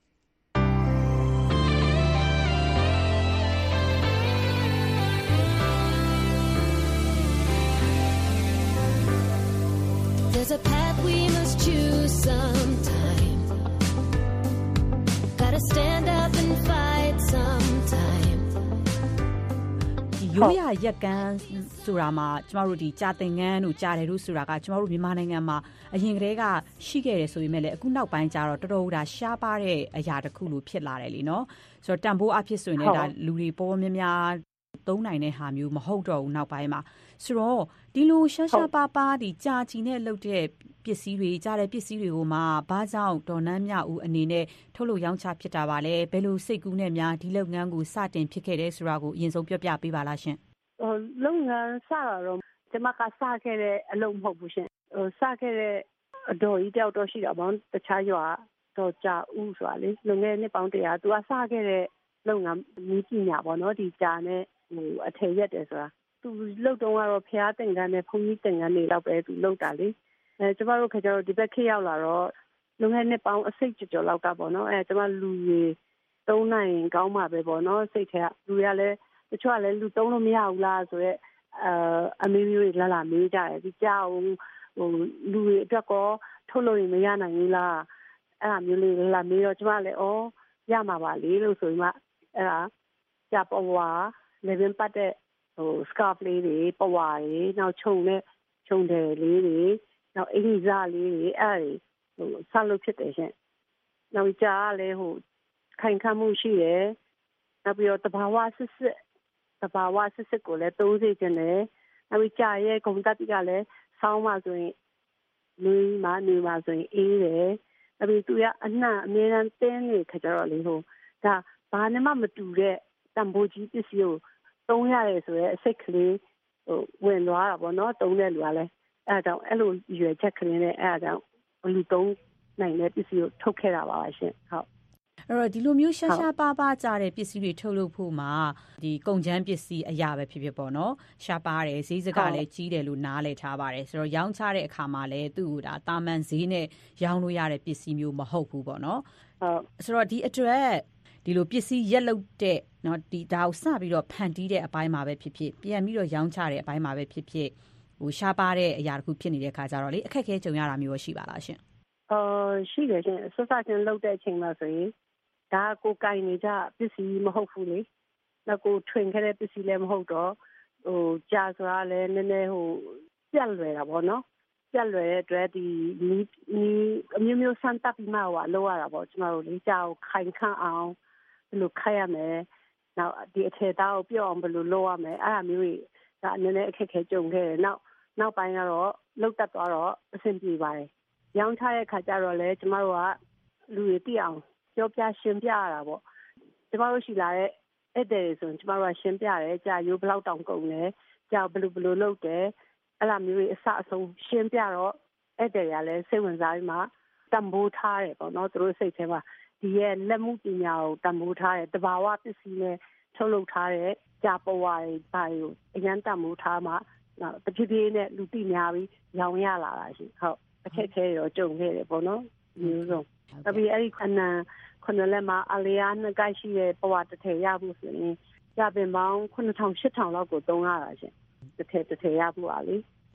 There's a path we must choose sometime. Gotta stand up and fight sometime. ရိုးရာရက်ကန်းဆိုတာမှာကျမတို့ဒီကြာသင်ငန်းတို့ကြာတယ်လို့ဆိုတာကကျမတို့မြန်မာနိုင်ငံမှာအရင်ကတည်းကရှိခဲ့တယ်ဆိုပေမဲ့လည်းအခုနောက်ပိုင်းကျတော့တော်တော်ဒါရှားပါတဲ့အရာတစ်ခုလိုဖြစ်လာတယ်လीเนาะဆိုတော့တန်ဖိုးအဖြစ်ဆိုရင်လည်းဒါလူတွေပေါ်များများသုံးနိုင်တဲ့ဟာမျိုးမဟုတ်တော့ဘူးနောက်ပိုင်းမှာဆိုတော့ဒီလိုရှားရှားပါပါဒီကြာချီနဲ့လုပ်တဲ့ပစ္စည်းတွေကြားတဲ့ပစ္စည်းတွေကိုမှဘာကြောင့်ဒေါ်နန်းမြဦးအနေနဲ့ထုတ်လို့ရောင်းချဖြစ်တာပါလဲဘယ်လိုစိတ်ကူးနဲ့များဒီလုပ်ငန်းကိုစတင်ဖြစ်ခဲ့တဲ့ဆိုတာကိုအရင်ဆုံးပြောပြပေးပါလားရှင်ဟိုလုပ်ငန်းစတာတော့ကျမကစခဲ့တဲ့အလုပ်မဟုတ်ဘူးရှင်ဟိုစခဲ့တဲ့အတော်ကြီးတယောက်တော့ရှိတာပေါ့တခြားရွာတော့ကြာဦးဆိုတာလေလုံငယ်နှစ်ပေါင်းတရာသူကစခဲ့တဲ့လုပ်ငန်းနည်းပညာပေါ့နော်ဒီကြာနဲ့ဟိုအထည်ရက်တယ်ဆိုတာသူလှုပ်တော့ကတော့ဖျားတင်ကန်းနဲ့ဘုန်းကြီးတင်ကန်းတွေတော့ပဲသူလှုပ်တာလေအဲကျမတို့ခါကျတော့ဒီဘက်ခေတ်ရောက်လာတော့လုံငယ်နှစ်ပေါင်းအစိတ်ကြော်လောက်ကပေါ့နော်အဲကျမလူကြီးသုံးနိုင်ကောင်းမှာပဲပေါ့နော်စိတ်ထဲကလူရလဲတချို့ကလည်းလူသုံးလို့မရဘူးလားဆိုတော့အဲအမေမျိုးတွေလာလာမေးကြတယ်ဒီကြောင်ဟိုလူတွေအတွက်ကောထုတ်လို့မရနိုင်ဘူးလားအဲ့ဒါမျိုးလေးလာမေးတော့ကျမလည်းဩရမှာပါလေလို့ဆိုပြီးမှအဲ့ဒါကြာပေါ်ဝါလေပင်ပတ်တဲ့ဟို scarf လေးတွေပဝါတွေနောက်ခြုံနဲ့ခြုံတယ်လေးတွေနောက်အင်ကြီးစားလေးတွေအဲ့ဒါဟိုဆက်လုပ်ဖြစ်တယ်ရှင်နောက်ကြာလည်းဟိုခိုင်ခန့်မှုရှိတယ်နောက်ပြီးတော့တဘာဝစစ်စစ်တဘာဝစစ်စစ်ကိုလည်းသုံးစေခြင်းနဲ့နောက်ပြီးကြာရဲ့ဂုံတက်တိကလည်းဆောင်းမှဆိုရင်နေမှနေမှဆိုရင်အေးတယ်နောက်ပြီးသူကအနှံ့အမြဲတမ်းတင်းနေခကြတော့လေဟိုဒါဘာနဲ့မှမတူတဲ့တံပိုးကြီးပစ္စည်းကိုသုံးရတယ်ဆိုရဲအစိတ်ကလေးဟိုဝင်သွားတာပေါ့နော်သုံးတဲ့လူကလည်းအဲဒါကြောင့်အဲ့လိုရွယ်ချက်ကလေးနဲ့အဲဒါကြောင့်လူသုံးနိုင်တဲ့ပစ္စည်းကိုထုတ်ခဲ့တာပါပါရှင်ဟုတ်အဲ့တော့ဒီလိုမျိုးရှားရှားပါပါကြတဲ့ပစ္စည်းတွေထုတ်လုပ်ဖို့မှာဒီကုန်ချမ်းပစ္စည်းအရာပဲဖြစ်ဖြစ်ပေါ့နော်ရှားပါတယ်ဈေးစကလည်းကြီးတယ်လို့နားလည်ထားပါတယ်ဆိုတော့ရောင်းချတဲ့အခါမှာလည်းသူ့ကိုဒါတာမန်ဈေးနဲ့ရောင်းလို့ရတဲ့ပစ္စည်းမျိုးမဟုတ်ဘူးပေါ့နော်ဟုတ်ဆိုတော့ဒီအတွက်ဒီလိုပစ္စည်းရက်လုပ်တဲ့เนาะဒီဒါကိုစပြီးတော့ဖန်တီးတဲ့အပိုင်းမှာပဲဖြစ်ဖြစ်ပြန်ပြီးတော့ရောင်းချတဲ့အပိုင်းမှာပဲဖြစ်ဖြစ်ဟိုရှားပါတဲ့အရာတစ်ခုဖြစ်နေတဲ့ခါကျတော့လေအခက်အခဲကြုံရတာမျိုးရှိပါလားရှင်အော်ရှိတယ်ရှင်ဆက်စချင်းလုပ်တဲ့အချိန်မှာဆိုရင်ဒါကိုကိုင်နေကြပစ္စည်းမဟုတ်ဘူးလေနောက်ကိုထွင်ခဲ့တဲ့ပစ္စည်းလည်းမဟုတ်တော့ဟိုကြာဆိုတာလည်းနည်းနည်းဟိုပြက်လွယ်တာပေါ့နော်ပြက်လွယ်တဲ့အတွက်ဒီနီးနီးအမျိုးမျိုးဆန်းတပ်ပြီးမှဟိုလောက်ရတာပေါ့ကျမတို့လေကြာကိုခိုင်ခန့်အောင်ဘယ်လိုခိုင်ရမလဲနောက်ဒီအထည်သားကိုပြော့အောင်ဘယ်လိုလုပ်ရမလဲအဲ့ဒါမျိုးတွေဒါနည်းနည်းအခက်ခဲကြုံခဲ့တယ်နောက်နောက်ပိုင်းကတော့လောက်တက်သွားတော့အဆင်ပြေပါတယ်ရောင်းချတဲ့ခါကျတော့လေကျမတို့ကလူတွေသိအောင်ပြောပြရှင်းပြရတာပေါ့ကျမတို့ရှိလာတဲ့အဲ့တဲ့ဆိုရင်ကျမတို့ကရှင်းပြတယ်ကြာရိုးဘလောက်တောင်ကုန်လဲကြာဘယ်လိုဘယ်လိုလုပ်တယ်အဲ့လိုမျိုးတွေအစအဆုံးရှင်းပြတော့အဲ့တဲ့ရလဲစိတ်ဝင်စားပြီးမှတံပိုးထားတယ်ပေါ့နော်သူတို့စိတ်ထဲမှာဒီရဲ့လက်မှုပညာကိုတံပိုးထားတယ်တဘာဝပစ္စည်းနဲ့ထုတ်လုပ်ထားတဲ့ကြာပေါ်ဝါတွေဘာတွေကိုအရန်တံပိုးထားမှနောက်တဖြည်းဖြည်းနဲ့လူသိများပြီးရောင်းရလာတာရှိဟုတ်အခက်ခဲရောကြုံခဲ့တယ်ပေါ့နော်မျိုးစုံတပီအဲ့ဒီခဏခဏလည်းမအလျားနှစ်ကိုက်ရှိတဲ့ပဝါတစ်ထည်ရဖို့ဆိုရင်ကြပင်ပေါင်းခုနှစ်ထောင်ရှစ်ထောင်လောက်ကိုသုံးရတာရှင်တစ်ထည်တစ်ထည်ရဖို့ပါလေ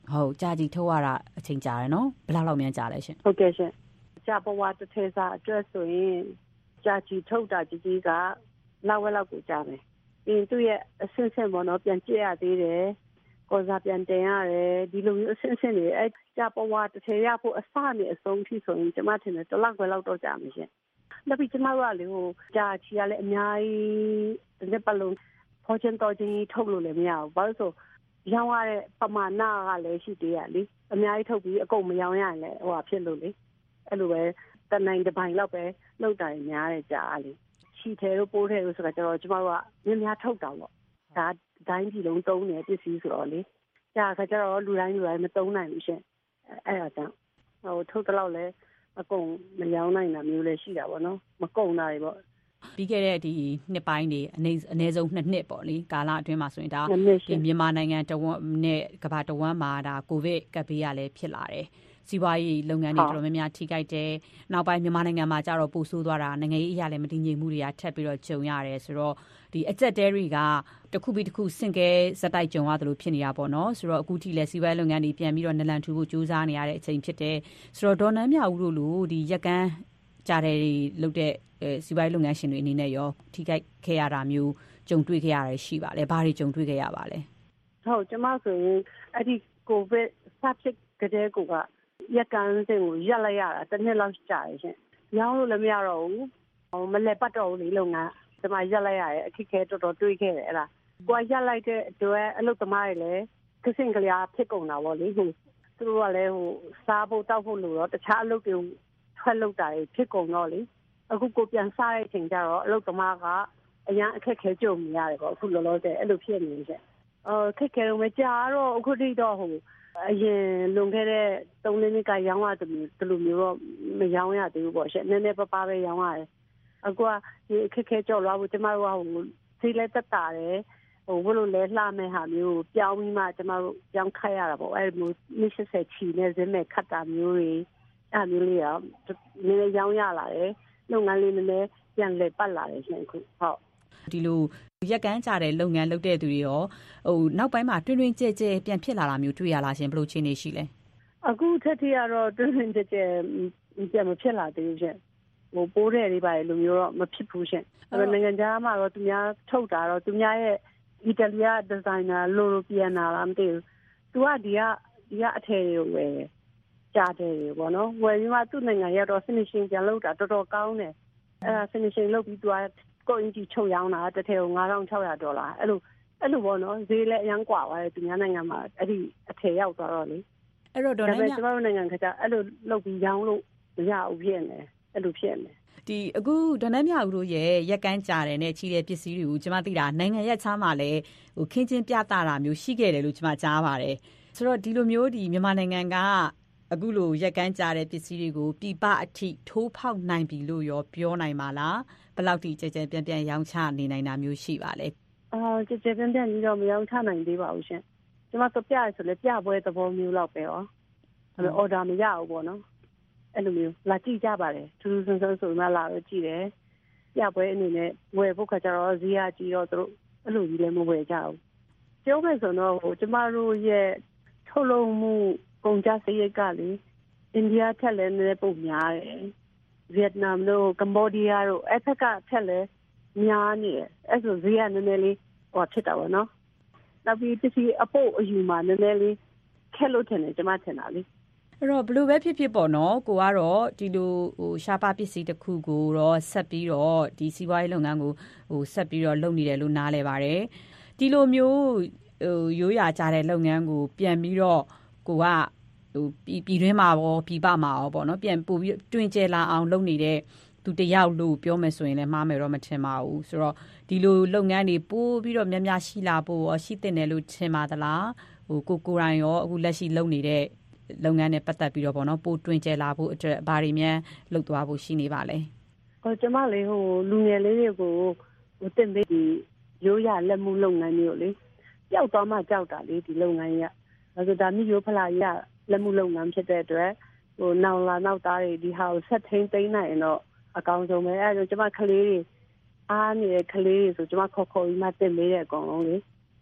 ဟုတ်ကြာကြီးထုတ်ရတာအချိန်ကြာတယ်နော်ဘယ်လောက်လောက်များကြာလဲရှင်ဟုတ်ကဲ့ရှင်ကြာဘဝတစ်ထဲစားအတွက်ဆိုရင်ကြာကြီးထုတ်တာကြီးကြီးကလောက်ဝက်လောက်ကိုကြာတယ်ပြီးရင်သူ့ရဲ့အဆင့်ဆင့်ပေါ့နော်ပြန်ကြည့်ရသေးတယ်ကောစားပြန်တင်ရတယ်ဒီလိုမျိုးအဆင့်ဆင့်တွေအဲကြာဘဝတစ်ထဲရဖို့အစနဲ့အဆုံးထိဆိုရင်ကျမထင်တယ်တစ်လောက်ပဲလောက်တော့ကြာမယ်ရှင်နောက်ပြီးကျမတို့ကလေဟိုကြာချီရလဲအများကြီးတစ်နှစ်ပတ်လုံးဖော်ချင်တော်ချင်းထုတ်လို့လည်းမရဘူးဘာလို့ဆိုရောင်းရတဲ့ပမာဏကလည်းရှိသေးရလေအများကြီးထုတ်ပြီးအကုန်မရောင်းရရင်လည်းဟိုဟာဖြစ်လို့လေအဲ့လိုပဲတနိုင်တစ်ပိုင်းလောက်ပဲလောက်တာများတယ်ကြာလေချီထဲတို့ပိုးထဲတို့ဆိုတာကျတော့ကျမတို့ကမြင်များထုတ်တာပေါ့ဒါဒိုင်းကြီးလုံးသုံးတယ်ပစ္စည်းဆိုတော့လေကြာခါကျတော့လူတိုင်းလူတိုင်းမသုံးနိုင်ဘူးရှင်အဲ့ဒါကြောင့်ဟိုထုတ်တလောက်လဲအကုန်မရောင်းနိုင်တာမျိုးလည်းရှိတာပေါ့နော်မကုန်တာတွေပေါ့ပြီးခဲ့တဲ့ဒီနှစ်ပိုင်းတွေအနေအနည်းဆုံးနှစ်နှစ်ပေါ့လေကာလအတွင်းမှာဆိုရင်ဒါဒီမြန်မာနိုင်ငံတဝန်းနဲ့ကမ္ဘာတဝန်းမှာဒါကိုဗစ်ကပ်ဘေးရလည်းဖြစ်လာတယ်စီးပွားရေးလုပ်ငန်းတွေတော်တော်များများထိခိုက်တယ်နောက်ပိုင်းမြန်မာနိုင်ငံမှာကျတော့ပိုဆိုးသွားတာနိုင်ငံရေးအရာလည်းမတည်ငြိမ်မှုတွေကထပ်ပြီးတော့ကြုံရတယ်ဆိုတော့ဒီအကျက်တဲတွေကတစ်ခုပြီးတစ်ခုဆင့်ကဲဇက်တိုက်ကြုံရတယ်လို့ဖြစ်နေတာပေါ့နော်ဆိုတော့အခုထိလည်းစီးပွားရေးလုပ်ငန်းတွေပြန်ပြီးတော့နလန်ထူဖို့ကြိုးစားနေရတဲ့အချိန်ဖြစ်တယ်ဆိုတော့ဒေါ်နန်းမြဦးတို့လိုဒီရက်ကန်းကြားတယ်လုပ်တဲ့စီးပွားရေးလုပ်ငန်းရှင်တွေအနေနဲ့ရောထိခိုက်ခဲ့ရတာမျိုးကြုံတွေ့ခဲ့ရတယ်ရှိပါလဲဘာတွေကြုံတွေ့ခဲ့ရပါလဲဟုတ်ကျမဆိုရင်အဲ့ဒီကိုဗစ်စဖြစ်ကြတဲ့ကိုကရက်ကန်းစင်ကိုရက်လိုက်ရတာတစ်နှစ်လောက်ကြာရရှင်ရောင်းလို့လည်းမရတော့ဘူးမလဲပတ်တော့ဘူးလေလုပ်ငန်းကျမရက်လိုက်ရတယ်အခက်ခဲတော်တော်တွေးခဲ့တယ်အဲ့ဒါကိုကရက်လိုက်တဲ့အတွက်အလုပ်သမားတွေလည်းကစင်ကလေးဖြစ်ကုန်တာပေါ့လေဟိုသူတို့ကလည်းဟိုစားဖို့တောက်ဖို့လို့တော့တခြားအလုပ်တွေထွက်လုပ်တာဖြစ်ကုန်တော့လေအခုကိုပြန်စားတဲ့အချိန်ကျတော့အလုပ်သမားကအရန်အခက်ခဲကြုံနေရတယ်ပေါ့အခုလောလောဆယ်အဲ့လိုဖြစ်နေတယ်အော်ခက်ခဲတော့မကြာတော့အခုထိတော့ဟိုအရင်လွန်ခဲ့တဲ့သုံးနှစ်ကရောင်းရတယ်ဒီလိုမျိုးတော့မရောင်းရသေးဘူးပေါ့ရှင့်နည်းနည်းပါးပါးပဲရောင်းရတယ်အခုကဒီအခက်ခဲကြော်လာဖို့ကျမတို့ကဟိုဈေးလက်သက်တာတယ်ဟိုဘလို့လဲလှမဲ့ဟာမျိုးပြောင်းပြီးမှကျမတို့ပြောင်းခတ်ရတာပေါ့အဲ့လိုမျိုးရှစ်ဆယ်ချီနဲ့ဈေးမဲ့ခတ်တာမျိုးတွေအဲ့မျိုးလေးရောနည်းနည်းရောင်းရလာတယ်လုပ်ငန်းလေးနည်းနည်းပြန်လည်ပတ်လာတယ်ရှင်ခုဟုတ်ဒီလိုရက်ကန်းကြတဲ့လုပ်ငန်းလုပ်တဲ့သူတွေရောဟိုနောက်ပိုင်းမှာတွင်တွင်ကြဲကြဲပြန်ဖြစ်လာတာမျိုးတွေ့ရလားရှင်ဘယ်လိုအခြေအနေရှိလဲအခုထက်ထိကတော့တွင်တွင်ကြဲကြဲပြန်မဖြစ်လာသေးဘူးရှင်ဟိုပိုးတဲ့တွေပါလေလူမျိုးတော့မဖြစ်ဘူးရှင်အဲ့တော့နိုင်ငံခြားမှာတော့သူများထုတ်တာတော့သူများရဲ့အီတလီယာဒီဇိုင်နာလိုလိုပြန်လာလားမသိဘူးသူကဒီကဒီကအထည်တွေကိုဝယ်ကြားတယ်ပေါ့နော်ဝယ်ပြီးမှသူ့နိုင်ငံရောက်တော့ finishing ပြန်လုပ်တာတော်တော်ကောင်းတယ်အဲ့ဒါ finishing လုပ်ပြီးသူကကိုအင်ဂျီချုပ်ရောင်းတာတစ်ထည်ကို၅ထောင်၆ရာဒေါ်လာအဲ့လိုအဲ့လိုပေါ့နော်ဈေးလည်းအရင်กว่าပါတယ်သူများနိုင်ငံမှာအဲ့ဒီအထည်ရောက်သွားတော့လေအဲ့တော့ဒေါ်နန်းမြကျွန်တော်တို့နိုင်ငံကအဲ့လိုလုပ်ပြီးရောင်းလို့မရဘူးဖြစ်နေအဲ့လိုဖြစ်နေဒီအခုဒေါ်နန်းမြဦးတို့ရဲ့ရက်ကန်းကြတယ်နဲ့ချီတဲ့ပစ္စည်းတွေကိုကျွန်မသိတာနိုင်ငံရက်ခြားမှာလည်းဟိုခင်းချင်းပြသတာမျိုးရှိခဲ့တယ်လို့ကျွန်မကြားပါတယ်ဆိုတော့ဒီလိုမျိုးဒီမြန်မာနိုင်ငံကအခုလိုရက်ကန်းကြတဲ့ပစ္စည်းတွေကိုပြည်ပအထိထိုးဖောက်နိုင်ပြီလို့ရောပြောနိုင်ပါလားဘယ်လောက်ထိကြဲကြဲပြန့်ပြန့်ရောင်းချနေနိုင်တာမျိုးရှိပါလဲအာကြဲကြဲပြန့်ပြန့်ကြီးတော့မရောင်းချနိုင်သေးပါဘူးရှင်ကျွန်မတို့ပြရဆိုလဲပြပွဲသဘောမျိုးလောက်ပဲရောအဲ့လို order မရဘူးပေါ့နော်အဲ့လိုမျိုးလာကြည့်ကြပါတယ်ထူးထူးဆန်းဆန်းဆိုမှလာတော့ကြည့်တယ်ပြပွဲအနေနဲ့ဝယ်ဖို့ခါကျတော့ဈေးကကြီးတော့သူတို့အဲ့လိုကြီးလည်းမဝယ်ကြဘူးပြောမယ်ဆိုတော့ဟိုကျမတို့ရဲ့ထုတ်လုပ်မှုကုန်ကြစရိတ်ကလေအိန္ဒိယထက်လည်းနည်းနည်းပုံများတယ်ဗီယက်နမ်တို့ကမ္ဘောဒီးယားတို့အဲ့ဖက်ကထက်လည်းများနေတယ်အဲ့ဆိုဈေးကနည်းနည်းလေးဟောဖြစ်တာပေါ့နော်နောက်ပြီးပစ္စည်းအပို့အယူမှာနည်းနည်းလေးခက်လို့ထင်တယ်ကျမထင်တာလေအဲ့တော့ဘယ်လိုပဲဖြစ်ဖြစ်ပေါ့နော်ကိုကတော့ဒီလိုဟိုရှားပါပစ္စည်းတစ်ခုကိုတော့ဆက်ပြီးတော့ဒီစီးပွားရေးလုပ်ငန်းကိုဟိုဆက်ပြီးတော့လုပ်နေတယ်လို့နားလဲပါတယ်ဒီလိုမျိုးဟိုရိုးရာကြတဲ့လုပ်ငန်းကိုပြန်ပြီးတော့ကိုကဟိုပြည်တွင်းမှာရောပြည်ပမှာရောပေါ့နော်ပြန်ပို့ပြီးတွင်ကျဲလာအောင်လုပ်နေတဲ့သူတယောက်လို့ပြောမယ်ဆိုရင်လည်းမှားမယ်တော့မထင်ပါဘူးဆိုတော့ဒီလိုလုပ်ငန်းတွေပို့ပြီးတော့များများရှိလာဖို့ရောရှိတဲ့နယ်လို့ထင်ပါသလားဟိုကိုကိုရိုင်းရောအခုလက်ရှိလုပ်နေတဲ့လုပ်ငန်းနဲ့ပတ်သက်ပြီးတော့ပေါ့နော်ပို့တွင်ကျဲလာဖို့အတွက်ဘာတွေများလုပ်သွားဖို့ရှိနေပါလဲဟိုကျမလေးဟိုလူငယ်လေးတွေကိုဟိုတင်ပေးပြီးရိုးရလက်မှုလုပ်ငန်းမျိုးလေပျောက်သွားမှကြောက်တာလေဒီလုပ်ငန်းကြီးကဒါဆိုဒါမျိုးရိုးဖလာရလက်မှုလုပ်ငန်းဖြစ်တဲ့အတွက်ဟိုနောင်လာနောက်သားတွေဒီဟာကိုဆက်ထိန်သိမ်းနိုင်ရင်တော့အကောင်းဆုံးပဲအဲဒါကျမကလေးတွေအားနေတဲ့ကလေးတွေဆိုကျမခေါ်ခေါ်ပြီးမှတင်ပေးတဲ့အကောင်လုံးလေ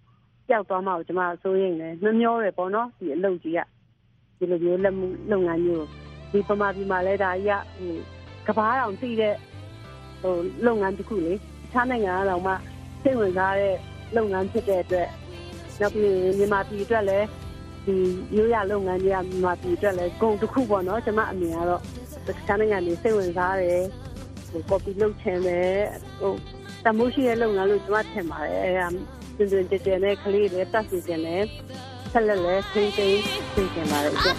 ပျောက်သွားမှာကိုကျမစိုးရိမ်တယ်နှမျောတယ်ပေါ့နော်ဒီအလုပ်ကြီးကဒီလိုမျိုးလက်မှုလုပ်ငန်းမျိုးဒီပမာပြည်မှာလဲဒါကြီးကဟိုကဘာအောင်သိတဲ့ဟိုလုပ်ငန်းတစ်ခုလေတခြားနိုင်ငံကတော့မှစိတ်ဝင်စားတဲ့လုပ်ငန်းဖြစ်တဲ့အတွက်နောက်ပြီးမြန်မာပြည်အတွက်လည်းဒီရိုးရလုပ်ငန်းတွေကမြန်မာပြည်အတွက်လည်းဂုဏ်တစ်ခုပေါ့နော်ကျမအမြင်ကတော့တခြားနိုင်ငံတွေစိတ်ဝင်စားတယ်ဟို copy လုပ်ချင်တယ်ဟိုတမိုးရှိတဲ့လုပ်ငန်းလို့ကျမထင်ပါတယ်အဲဒါတွင်တွင်ကြဲကြဲနဲ့ကလေးတွေတက်စီတင်တယ်ဆက်လက်လက်ထိန်းသိမ်းသိကျင်ပါတယ်ကျ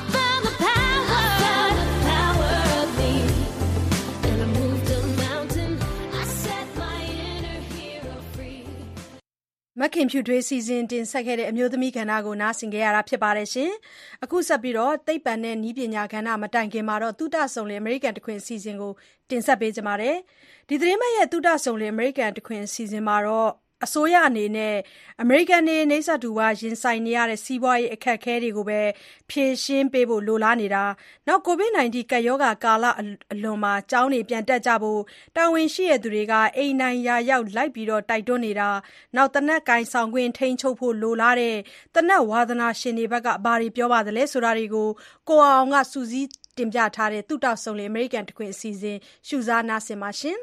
မခင်ဖြူထွေးစီစဉ်တင်ဆက်ခဲ့တဲ့အမျိုးသမီးကဏ္ဍကိုနားဆင်ကြရတာဖြစ်ပါတယ်ရှင်။အခုဆက်ပြီးတော့သိပ္ပံနဲ့နည်းပညာကဏ္ဍမတိုင်ခင်မှာတော့သုတဆုံလင်အမေရိကန်တခွင်စီစဉ်ကိုတင်ဆက်ပေးကြပါမယ်။ဒီသတင်းပတ်ရဲ့သုတဆုံလင်အမေရိကန်တခွင်စီစဉ်မှာတော့အစိုးရအနေနဲ့အမေရိကန်နေနေဆက်တူဝါရင်ဆိုင်နေရတဲ့စီးပွားရေးအခက်အခဲတွေကိုပဲဖြေရှင်းပေးဖို့လိုလားနေတာနောက် ကိုဗစ် ၁၉ ကပ်ရောဂါကာလအလွန်မှာကျောင်းတွေပြန်တက်ကြဖို့တာဝန်ရှိတဲ့သူတွေကအိမ်နိုင်ရာရောက်လိုက်ပြီးတော့တိုက်တွန်းနေတာနောက်တနက်ကင်ဆောင်ခွင့်ထိန်းချုပ်ဖို့လိုလားတဲ့တနက်ဝါသနာရှင်တွေဘက်ကဘာတွေပြောပါသလဲဆိုတာတွေကိုကိုအောင်ကစူးစီးတင်ပြထားတဲ့သုတဆုံလေအမေရိကန်တခွင်အစီအစဉ်ရှုစားနာဆင်ပါရှင်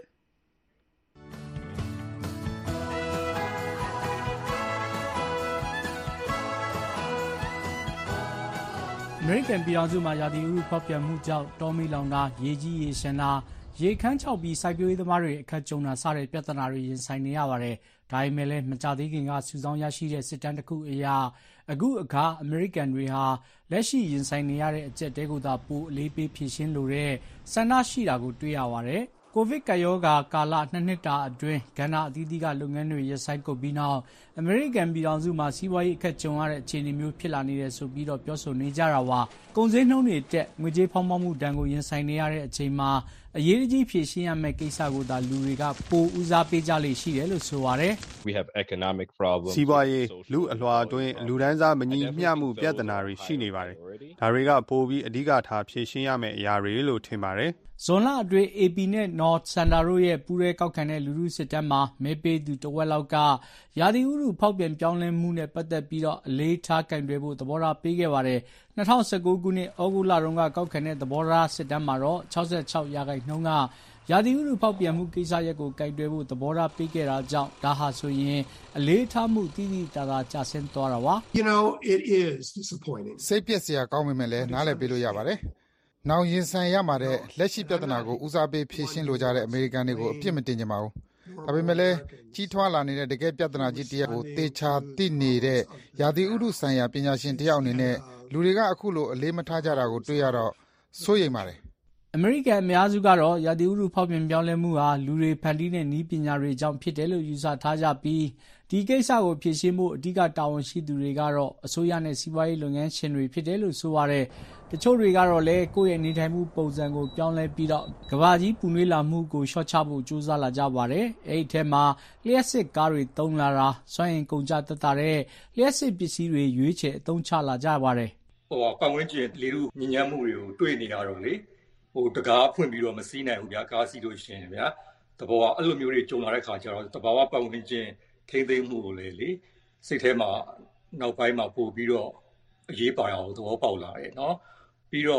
အမေရိကန်ပြည်ထောင်စုမှာရာသီဥတုဖောက်ပြန်မှုကြောင့်တောမီးလောင်တာရေကြီးရေရှမ်းတာရေခမ်းခြောက်ပြီးစိုက်ပျိုးရေးသမားတွေအခက်ကြုံတာစတဲ့ပြဿနာတွေရင်ဆိုင်နေရပါတယ်။ဒါပေမဲ့လည်းမကြသေးခင်ကစုဆောင်းရရှိတဲ့စစ်တမ်းတစ်ခုအရအခုအခါအမေရိကန်တွေဟာလက်ရှိရင်ဆိုင်နေရတဲ့အကျပ်တဲကိုသာပိုအလေးပေးဖြည့်ရှင်းလိုတဲ့ဆန္ဒရှိတာကိုတွေ့ရပါတယ်။ကိုဗစ်ကပ်ရောဂါကာလနှစ်နှစ်တာအတွင်းကဏ္ဍအသီးသီးကလုပ်ငန်းတွေရပ်ဆိုင်းကုန်ပြီးနောက်အမေရိကန်ပြည်ထောင်စုမှာစီးပွားရေးအခက်ကြုံရတဲ့အခြေအနေမျိုးဖြစ်လာနေတယ်ဆိုပြီးတော့ပြောဆိုနေကြတာပါကုန်စည်နှုန်းတွေတက်ငွေကြေးဖောင်းပွမှုတန်ကိုရင်ဆိုင်နေရတဲ့အချိန်မှာအရေးကြီးဖြည့်ရှင်းရမယ့်ကိစ္စကိုသာလူတွေကပိုဦးစားပေးကြလိမ့်ရှိတယ်လို့ဆိုပါတယ် We have economic problems စီးပွားရေးလူအလွှာအတွင်းလူဒန်းစားမညီမျှမှုပြဿနာတွေရှိနေပါတယ်ဒါတွေကပိုပြီးအဓိကထားဖြည့်ရှင်းရမယ့်အရာတွေလို့ထင်ပါတယ်ဇွန်လအတွင်း အေ ပီ နဲ့ North Center တို့ရဲ့ပူးရဲကောက်ခံတဲ့လူထုစစ်တမ်းမှာမဲပေးသူတဝက်လောက်ကရာသီဥတုဖောက်ပြန်ပြောင်းလဲမှုနဲ့ပတ်သက်ပြီးတော့အလေးထားကင်တွယ်ဖို့သဘောထားပေးခဲ့ပါတယ်။၂၀၁၉ခုနှစ်ဩဂုတ်လတုန်းကကောက်ခံတဲ့သဘောထားစစ်တမ်းမှာတော့၆၆ရာခိုင်နှုန်းကရာသီဥတုဖောက်ပြန်မှုကိစ္စရပ်ကိုကင်တွယ်ဖို့သဘောထားပေးခဲ့တာကြောင့်ဒါဟာဆိုရင်အလေးထားမှုတိတိကျကျကျဆင်းသွားတာပါ။ You know it is disappointing စိတ်ပျက်စရာကောင်းပေမဲ့လည်းနားလည်ပေးလို့ရပါတယ်။နောင်ရင်ဆိုင်ရမှာတဲ့လက်ရှိပြဿနာကိုဦးစားပေးဖြေရှင်းလိုကြတဲ့အမေရိကန်တွေကိုအပြစ်မတင်ကြပါဘူး။ဒါပေမဲ့လည်းကြီးထွားလာနေတဲ့တကယ်ပြဿနာကြီးတစ်ရပ်ကိုသေချာသိနေတဲ့ရာသီဥတုဆိုင်ရာပညာရှင်တယောက်အနေနဲ့လူတွေကအခုလိုအလေးမထားကြတာကိုတွေ့ရတော့စိုးရိမ်ပါတယ်။အမေရိကန်အများစုကတော့ရာသီဥတုဖောက်ပြန်ပြောင်းလဲမှုဟာလူတွေဖန်တီးတဲ့နည်းပညာတွေကြောင့်ဖြစ်တယ်လို့ယူဆထားကြပြီးဒီကိစ္စကိုဖြေရှင်းဖို့အဓိကတာဝန်ရှိသူတွေကတော့အစိုးရနဲ့စီးပွားရေးလုပ်ငန်းရှင်တွေဖြစ်တယ်လို့ဆိုပါတယ်။တချို့တွေကတော့လည်းကိုယ့်ရဲ့နေထိုင်မှုပုံစံကိုပြောင်းလဲပြီးတော့ကမ္ဘာကြီးပူနွေးလာမှုကိုလျှော့ချဖို့ကြိုးစားလာကြပါတယ်။အဲဒီထဲမှာလျှက်စစ်ကားတွေသုံးလာတာစွမ်းအင်ကုန်ကျသက်သာတဲ့လျှက်စစ်ပစ္စည်းတွေရွေးချယ်အသုံးချလာကြပါတယ်။ဟိုပတ်ဝန်းကျင်လေထုညဉ့်ညမ်းမှုတွေကိုတွေ့နေတာတော့လေဟိုတကားဖွင့်ပြီးတော့မစီးနိုင်ဘူးဗျာကားစီးလို့ရှိရင်ဗျာတဘောကအဲ့လိုမျိုးတွေကြုံလာတဲ့ခါကျတော့တဘာဝပတ်ဝန်းကျင်ထိမ့်သိမ်းမှုကိုလေလေစိတ်ထဲမှာနောက်ပိုင်းမှာပို့ပြီးတော့အရေးပါအောင်သဘောပေါက်လာတယ်နော်ပြီးတော့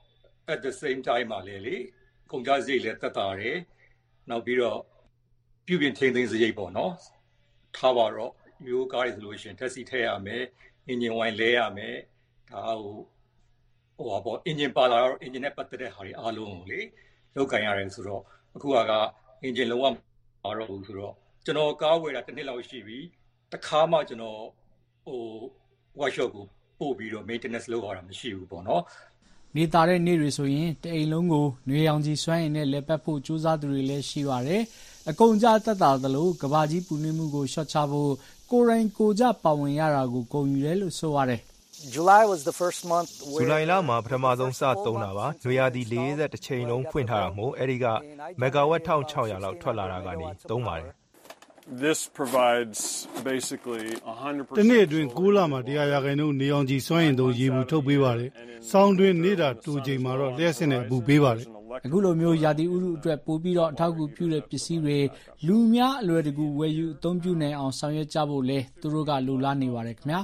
at the same time မှာလေလေကုန်ကြစရိတ်လည်းတက်တာတယ်နောက်ပြီးတော့ပြုပြင်ထိမ့်သိမ်းစရိတ်ပေါ့နော်ထားပါတော့မျိုးကားတွေဆိုလို့ရှိရင်တက်စီထည့်ရမယ်အင်ဂျင်ဝိုင်းလဲရမယ်ဒါဟိုဟိုပေါ့အင်ဂျင်ပါလာတော့အင်ဂျင်နဲ့ပတ်သက်တဲ့ဟာတွေအားလုံးကိုလေလောက်ကန်ရတယ်ဆိုတော့အခုကအင်ဂျင်လုံးဝမတော့ဘူးဆိုတော့ကျွန်တော်ကားဝယ်တာတစ်နှစ်လောက်ရှိပြီတခါမှကျွန်တော်ဟို workshop ကိုပို့ပြီးတော့ maintenance လုပ်ရတာမရှိဘူးပေါ့နော်နေသားတဲ့နေ့တွေဆိုရင်တအိမ်လုံးကိုနွေရောင်ကြီးစွမ်းရည်နဲ့လက်ပတ်ဖို့ကြိုးစားသူတွေလည်းရှိပါတယ်အကုန်ကြသက်သာသလိုကဘာကြီးပူနွေးမှုကိုရှော့ချဖို့ကိုယ်တိုင်ကိုကြပါဝင်ရတာကိုဂုဏ်ယူတယ်လို့ဆိုရတယ် July was the first month ဇူလိုင်လမှာပထမဆုံးစသုံးတာပါနွေရာသီ၄၁ချိန်လုံးဖွင့်ထားတာမို့အဲ့ဒီကမဂါဝက်၁၆၀၀လောက်ထွက်လာတာကနေသုံးပါတယ် This provides basically one hundred percent တနေ့အတွင်းကိုးလမှာတရားရာခိုင်နှုန်းနေအောင်ကြီးစွမ်းရင်သုံးရေဘူးထုတ်ပေးပါတယ်။စောင်းတွင်းနေတာတူချိန်မှာတော့လျှက်စစ်နဲ့အပူပေးပါတယ်။အခုလိုမျိုးရာသီဥတုအတွက်ပိုပြီးတော့အထောက်အကူပြုတဲ့ပစ္စည်းတွေလူများအလွယ်တကူဝယ်ယူအသုံးပြုနိုင်အောင်ဆောင်ရွက်ကြဖို့လဲသူတို့ကလိုလားနေပါတယ်ခင်ဗျာ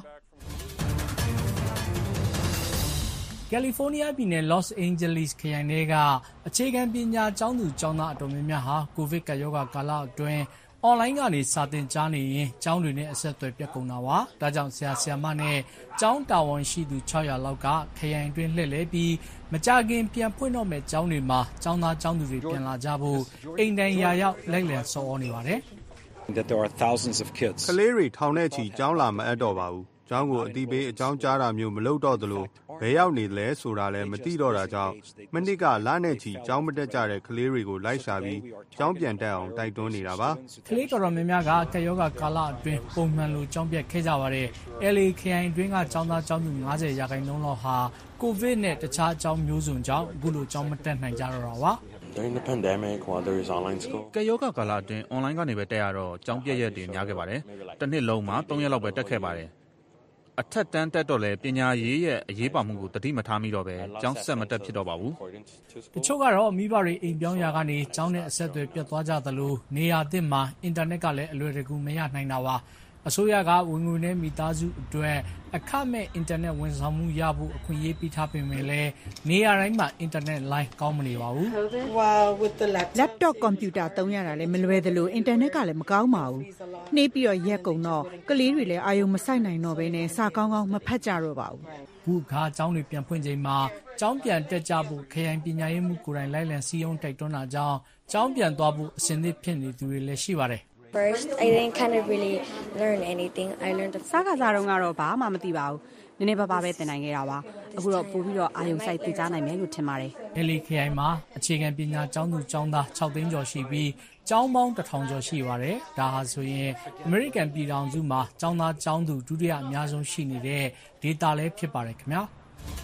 ကယ်လီဖိုးနီးယားပြည်နယ်လော့စ်အိန်ဂျလိစ်ခရိုင်ထဲကအခြေခံပညာကျောင်းသူကျောင်းသားအတော်များများဟာကိုဗစ်ကပ်ရောဂါကာလအတွင်းအွန်လိုင်းကနေစာသင်ကြားနေရင်ကျောင်းတွေနဲ့အဆက်အသွယ်ပြတ်ကုန်တာပါ။ဒါကြောင့်ဆရာဆရာမနဲ့ကျောင်းတာဝန်ရှိသူ၆ရာလောက်ကခရိုင်အတွင်းလှည့်လည်ပြီးမကြခင်ပြန်ဖွင့်တော့မဲ့ကျောင်းတွေမှာကျောင်းသားကျောင်းသူတွေပြန်လာကြဖို့အိမ်တိုင်ရာရောက်လိုက်လံဆော်ဩနေပါတယ်။ That there are thousands of kids. ကလေးတွေထောင်နဲ့ချီကျောင်းလာမအပ်တော့ပါဘူး။ကျောင်းကိုအတိပေးအကြောင်းကြားတာမျိုးမလုပ်တော့သလိုဘယ်ရောက်နေလဲဆိုတာလည်းမသိတော့တာကြောင့်မနစ်ကလနဲ့ချီကျောင်းမတက်ကြတဲ့ကလေးတွေကိုလိုက်ရှာပြီးကျောင်းပြန်တက်အောင်တိုက်တွန်းနေတာပါ။ကလေးတော်တော်များများကကယောဂကာလအတွင်းပုံမှန်လိုကျောင်းပြတ်ခဲ့ကြပါတယ်။ L A ခရိုင်အတွင်းကကျောင်းသားကျောင်းသူ၅၀ရာခိုင်နှုန်းလောက်ဟာကိုဗစ်နဲ့တခြားအကြောင်းမျိုးစုံကြောင့်အခုလိုကျောင်းမတက်နိုင်ကြတော့တာပါ။ During the pandemic, while there is online school, ကယောဂကာလအတွင်း online ကနေပဲတက်ရတော့ကျောင်းပြည့်ရက်တွေများခဲ့ပါတယ်။တစ်နှစ်လုံးမှာ၃ရက်လောက်ပဲတက်ခဲ့ပါတယ်။အထက်တန်းတက်တော့လဲပညာရေးရဲ့အရေးပါမှုကိုတတိမထားမိတော့ပဲကျောင်းဆက်မတက်ဖြစ်တော့ပါဘူး။တချို့ကတော့မိဘတွေအိမ်ပြောင်းရာကနေကျောင်းနဲ့အဆက်အသွယ်ပြတ်သွားကြသလိုနေရာသစ်မှာအင်တာနက်ကလည်းအလွယ်တကူမရနိုင်တာပါ။အစိုးရကဝင်ငွေနဲ့မိသားစုအတွက်အခမဲ့အင်တာနက်ဝန်ဆောင်မှုရဖို့အခွင့်အရေးပေးထားပေမဲ့လည်းနေရာတိုင်းမှာအင်တာနက်လိုင်းကောင်းမနေပါဘူး။ laptop ကွန်ပျူတာသုံးရတာလည်းမလွယ်သလိုအင်တာနက်ကလည်းမကောင်းပါဘူး။နှေးပြီးတော့ရက်ကုန်တော့ကလေးတွေလည်းအာရုံမစိုက်နိုင်တော့ဘဲနဲ့စာကောင်းကောင်းမဖတ်ကြတော့ပါဘူး။ခုခါကျောင်းတွေပြန်ဖွင့်ချိန်မှာကျောင်းပြန်တက်ကြဖို့ခရိုင်ပညာရေးမှူးကိုယ်တိုင်လိုက်လံစီရင်တိုက်တွန်းတာကြောင့်ကျောင်းပြန်သွားဖို့အစဉ်သင့်ဖြစ်နေသူတွေလည်းရှိပါတယ် First, I didn't kind of really learn anything. I learned the စားကစားတော့ကတော့ဘာမှမသိပါဘူး။နည်းနည်းပါးပါးပဲသင်နိုင်ခဲ့တာပါ။အခုတော့ပို့ပြီးတော့အာရုံစိုက်သင်ကြားနိုင်မယ်လို့ထင်ပါတယ်။ L A ခရိုင်မှာအခြေခံပညာကျောင်းသူကျောင်းသား၆သိန်းကျော်ရှိပြီးကျောင်းပေါင်းတစ်ထောင်ကျော်ရှိပါတယ်။ဒါဟာဆိုရင်အမေရိကန်ပြည်ထောင်စုမှာကျောင်းသားကျောင်းသူဒုတိယအများဆုံးရှိနေတဲ့ဒေသလည်းဖြစ်ပါတယ်ခင်ဗျာ။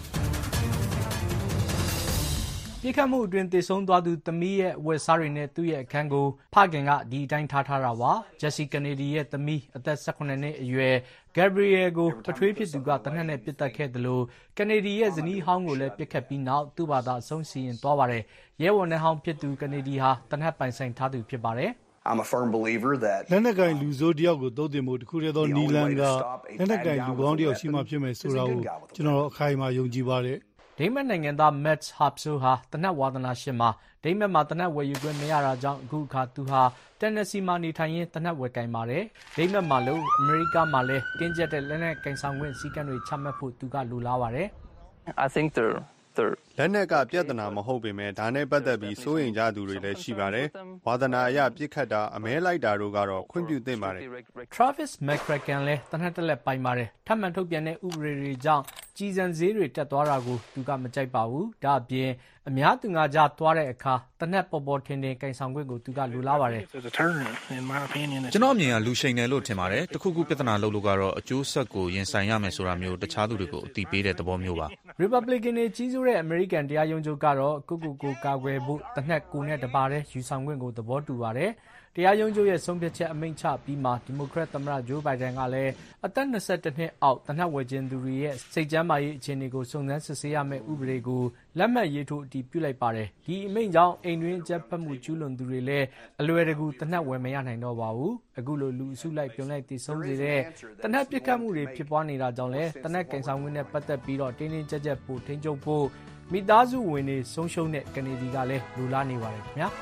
ပြစ်ခတ်မှုအတွင်းသေဆုံးသွားသူသမီးရဲ့ဝက်စားတွေနဲ့သူ့ရဲ့အခန်းကိုဖခင်ကဒီအတိုင်းထားထားတာပါဂျက်စီကနေဒီရဲ့သမီးအသက်၁၈နှစ်အရွယ်ဂက်ဘရီယယ်ကိုပထွေးဖြစ်သူကတနက်နဲ့ပစ်တက်ခဲ့တယ်လို့ကနေဒီရဲ့ဇနီးဟောင်းကိုလည်းပစ်ခတ်ပြီးနောက်သူ့ဘာသာအဆုံးစီရင်သွားပါတယ်ရဲဝန်ထမ်းဟောင်းဖြစ်သူကနေဒီဟာတနက်ပိုင်ဆိုင်ထားသူဖြစ်ပါတယ် I'm a firm believer that လက်နက်ကင်လူဆိုးတယောက်ကိုသုံးသင်မှုတစ်ခုတည်းသောနီလန်ကလက်နက်ကင်လူကောင်းတယောက်ရှိမှဖြစ်မယ်ဆိုတာကိုကျွန်တော်အခိုင်အမာယုံကြည်ပါတယ်ဒိမတ်နိုင်ငံသား Matt Hapso ဟာတနက်ဝါသနာရှင်မှာဒိမတ်မှာတနက်ဝယ်ယူခွင့်မရတာကြောင့်အခုအခါသူဟာတန်နက်စီမှာနေထိုင်ရင်းတနက်ဝယ်ကင်ပါတယ်ဒိမတ်မှာလို့အမေရိကမှာလည်းတင်းကျပ်တဲ့လက်နက်ကင်ဆောင်ခွင့်စည်းကမ်းတွေချမှတ်ဖို့သူကလိုလားပါတယ် I think they'reလက်နက်ကပြဿနာမဟုတ်ပေမဲ့ဒါနဲ့ပတ်သက်ပြီးစိုးရိမ်ကြသူတွေလည်းရှိပါတယ်။ဝါသနာအရပြစ်ခတ်တာအမဲလိုက်တာတို့ကတော့ခွင့်ပြုသင့်ပါတယ်။ Travis McCracken လည်းတနက်တက်လက်ပိုင်ပါတယ်။ထပ်မံထုတ်ပြန်တဲ့ဥပဒေတွေကြောင့်ကြီးစံဈေးတွေတက်သွားတာကိုသူကမကြိုက်ပါဘူး။ဒါအပြင်အများသူငါကြားသွားတဲ့အခါတနက်ပေါ်ပေါ်ထင်ထင်ကင်ဆောင်ခွင့်ကိုသူကလိုလားပါတယ်။ကျွန်တော်အမြင်ကလူရှိန်တယ်လို့ထင်ပါတယ်။တခုခုပြဿနာလုပ်လို့ကတော့အကျိုးဆက်ကိုရင်ဆိုင်ရမယ်ဆိုတာမျိုးတခြားသူတွေကိုအတိပေးတဲ့သဘောမျိုးပါ။ Republican တွေကြီးစိုးတဲ့အမေရိကန်တရားရုံးချုပ်ကတော့ကိုကိုကိုကာကွယ်ဖို့တနက်ကိုနဲ့တပါတဲ့ယူဆောင်ခွင့်ကိုသဘောတူပါတယ်။တရားရုံးချုပ်ရဲ့ဆုံးဖြတ်ချက်အမိန့်ချပြီးမှဒီမိုကရက်သမ္မတဂျိုးဘိုင်ဒန်ကလည်းအသက်၂၁နှစ်အောက်တနက်ဝယ်ခြင်းသူတွေရဲ့စိတ်ကျန်းမာရေးအခြေအနေကိုစုံစမ်းစစ်ဆေးရမယ့်ဥပဒေကိုလက်မှတ်ရေးထိုးအတည်ပြုလိုက်ပါတယ်။ဒီအမိန့်ကြောင့်အိမ်တွင်းအကြမ်းဖက်မှုကျူးလွန်သူတွေလည်းအလွယ်တကူတနက်ဝယ်မရနိုင်တော့ပါဘူး။အခုလိုလူအစုလိုက်ပြုံလိုက်တည်ဆုံးစေတဲ့တနက်ပစ်ခတ်မှုတွေဖြစ်ပွားနေတာကြောင့်လည်းတနက်ကင်ဆောင်ခွင့်နဲ့ပတ်သက်ပြီးတော့တင်းတင်းကြပ်ကြပ်ပိုထိန်းချုပ်ဖို့မိသားစုဝင်တွေဆုံးရှုံးတဲ့ကနေဒီကလည်းလူလာနေပါတယ်ခင်ဗျာ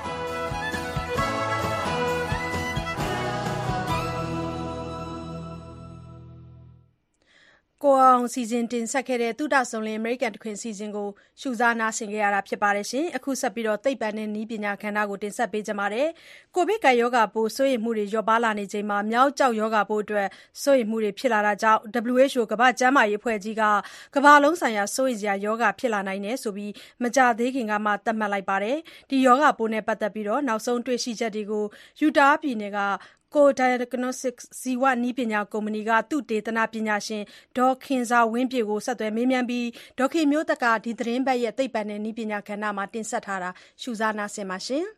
ကိုအောင်စီစဉ်တင်ဆက်ခဲ့တဲ့သုတဆုံလင်အမေရိကန်တခွင်စီစဉ်ကိုရှုစားနာဆင်ခဲ့ရတာဖြစ်ပါတယ်ရှင်အခုဆက်ပြီးတော့သိပ္ပံနဲ့နည်းပညာခန္ဓာကိုတင်ဆက်ပေးကြပါမယ်ကိုဗစ်ကပ်ရောဂါပိုးစိုးရိမ်မှုတွေလျော့ပါလာနေချိန်မှာမြောက်ကျောက်ရောဂါပိုးအတွက်စိုးရိမ်မှုတွေဖြစ်လာတာကြောင့် W H O ကမ္ဘာ့ကျန်းမာရေးအဖွဲ့ကြီးကကမ္ဘာလုံးဆိုင်ရာစိုးရိမ်စရာရောဂါဖြစ်လာနိုင်တယ်ဆိုပြီးမကြသေးခင်ကမှသတ်မှတ်လိုက်ပါတယ်ဒီရောဂါပိုးနဲ့ပတ်သက်ပြီးတော့နောက်ဆုံးတွေ့ရှိချက်တွေကိုယူတာပြည်နယ်ကကိုDiagnostics ဇီဝနည်းပညာကုမ္ပဏီကသုတေသနပညာရှင်ဒေါ်ခင်ဇာဝင်းပြည့်ကိုဆက်သွယ်မေးမြန်းပြီးဒေါ်ခင်မျိုးသက်ကဒီသတင်းပတ်ရဲ့သိပ္ပံနဲ့နည်းပညာကဏ္ဍမှာတင်ဆက်ထားတာရှုစားနာဆင်ပါရှင်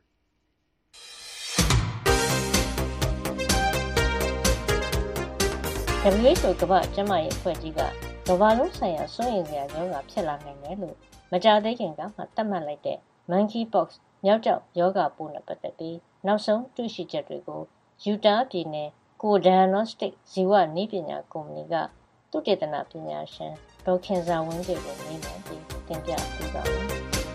။ W H O ကမ္ဘာ့ကျန်းမာရေးအဖွဲ့ကြီးကကမ္ဘာလုံးဆိုင်ရာစိုးရိမ်စရာရောဂါဖြစ်လာနိုင်တယ်လို့မကြာသေးခင်ကမှသတ်မှတ်လိုက်တဲ့ monkeypox မျောက်ကျောက်ရောဂါပိုးနဲ့ပတ်သက်ပြီးနောက်ဆုံးတွေ့ရှိချက်တွေကိုယူတာပြည်နယ် Co-Diagnostic ဇီဝနည်းပညာကုမ္ပဏီကသုတေသနပညာရှင်ဒေါ်ခင်ဇာဝင်းတွေကိုမေးမြန်းပြီးတင်ပြပေးပါမယ်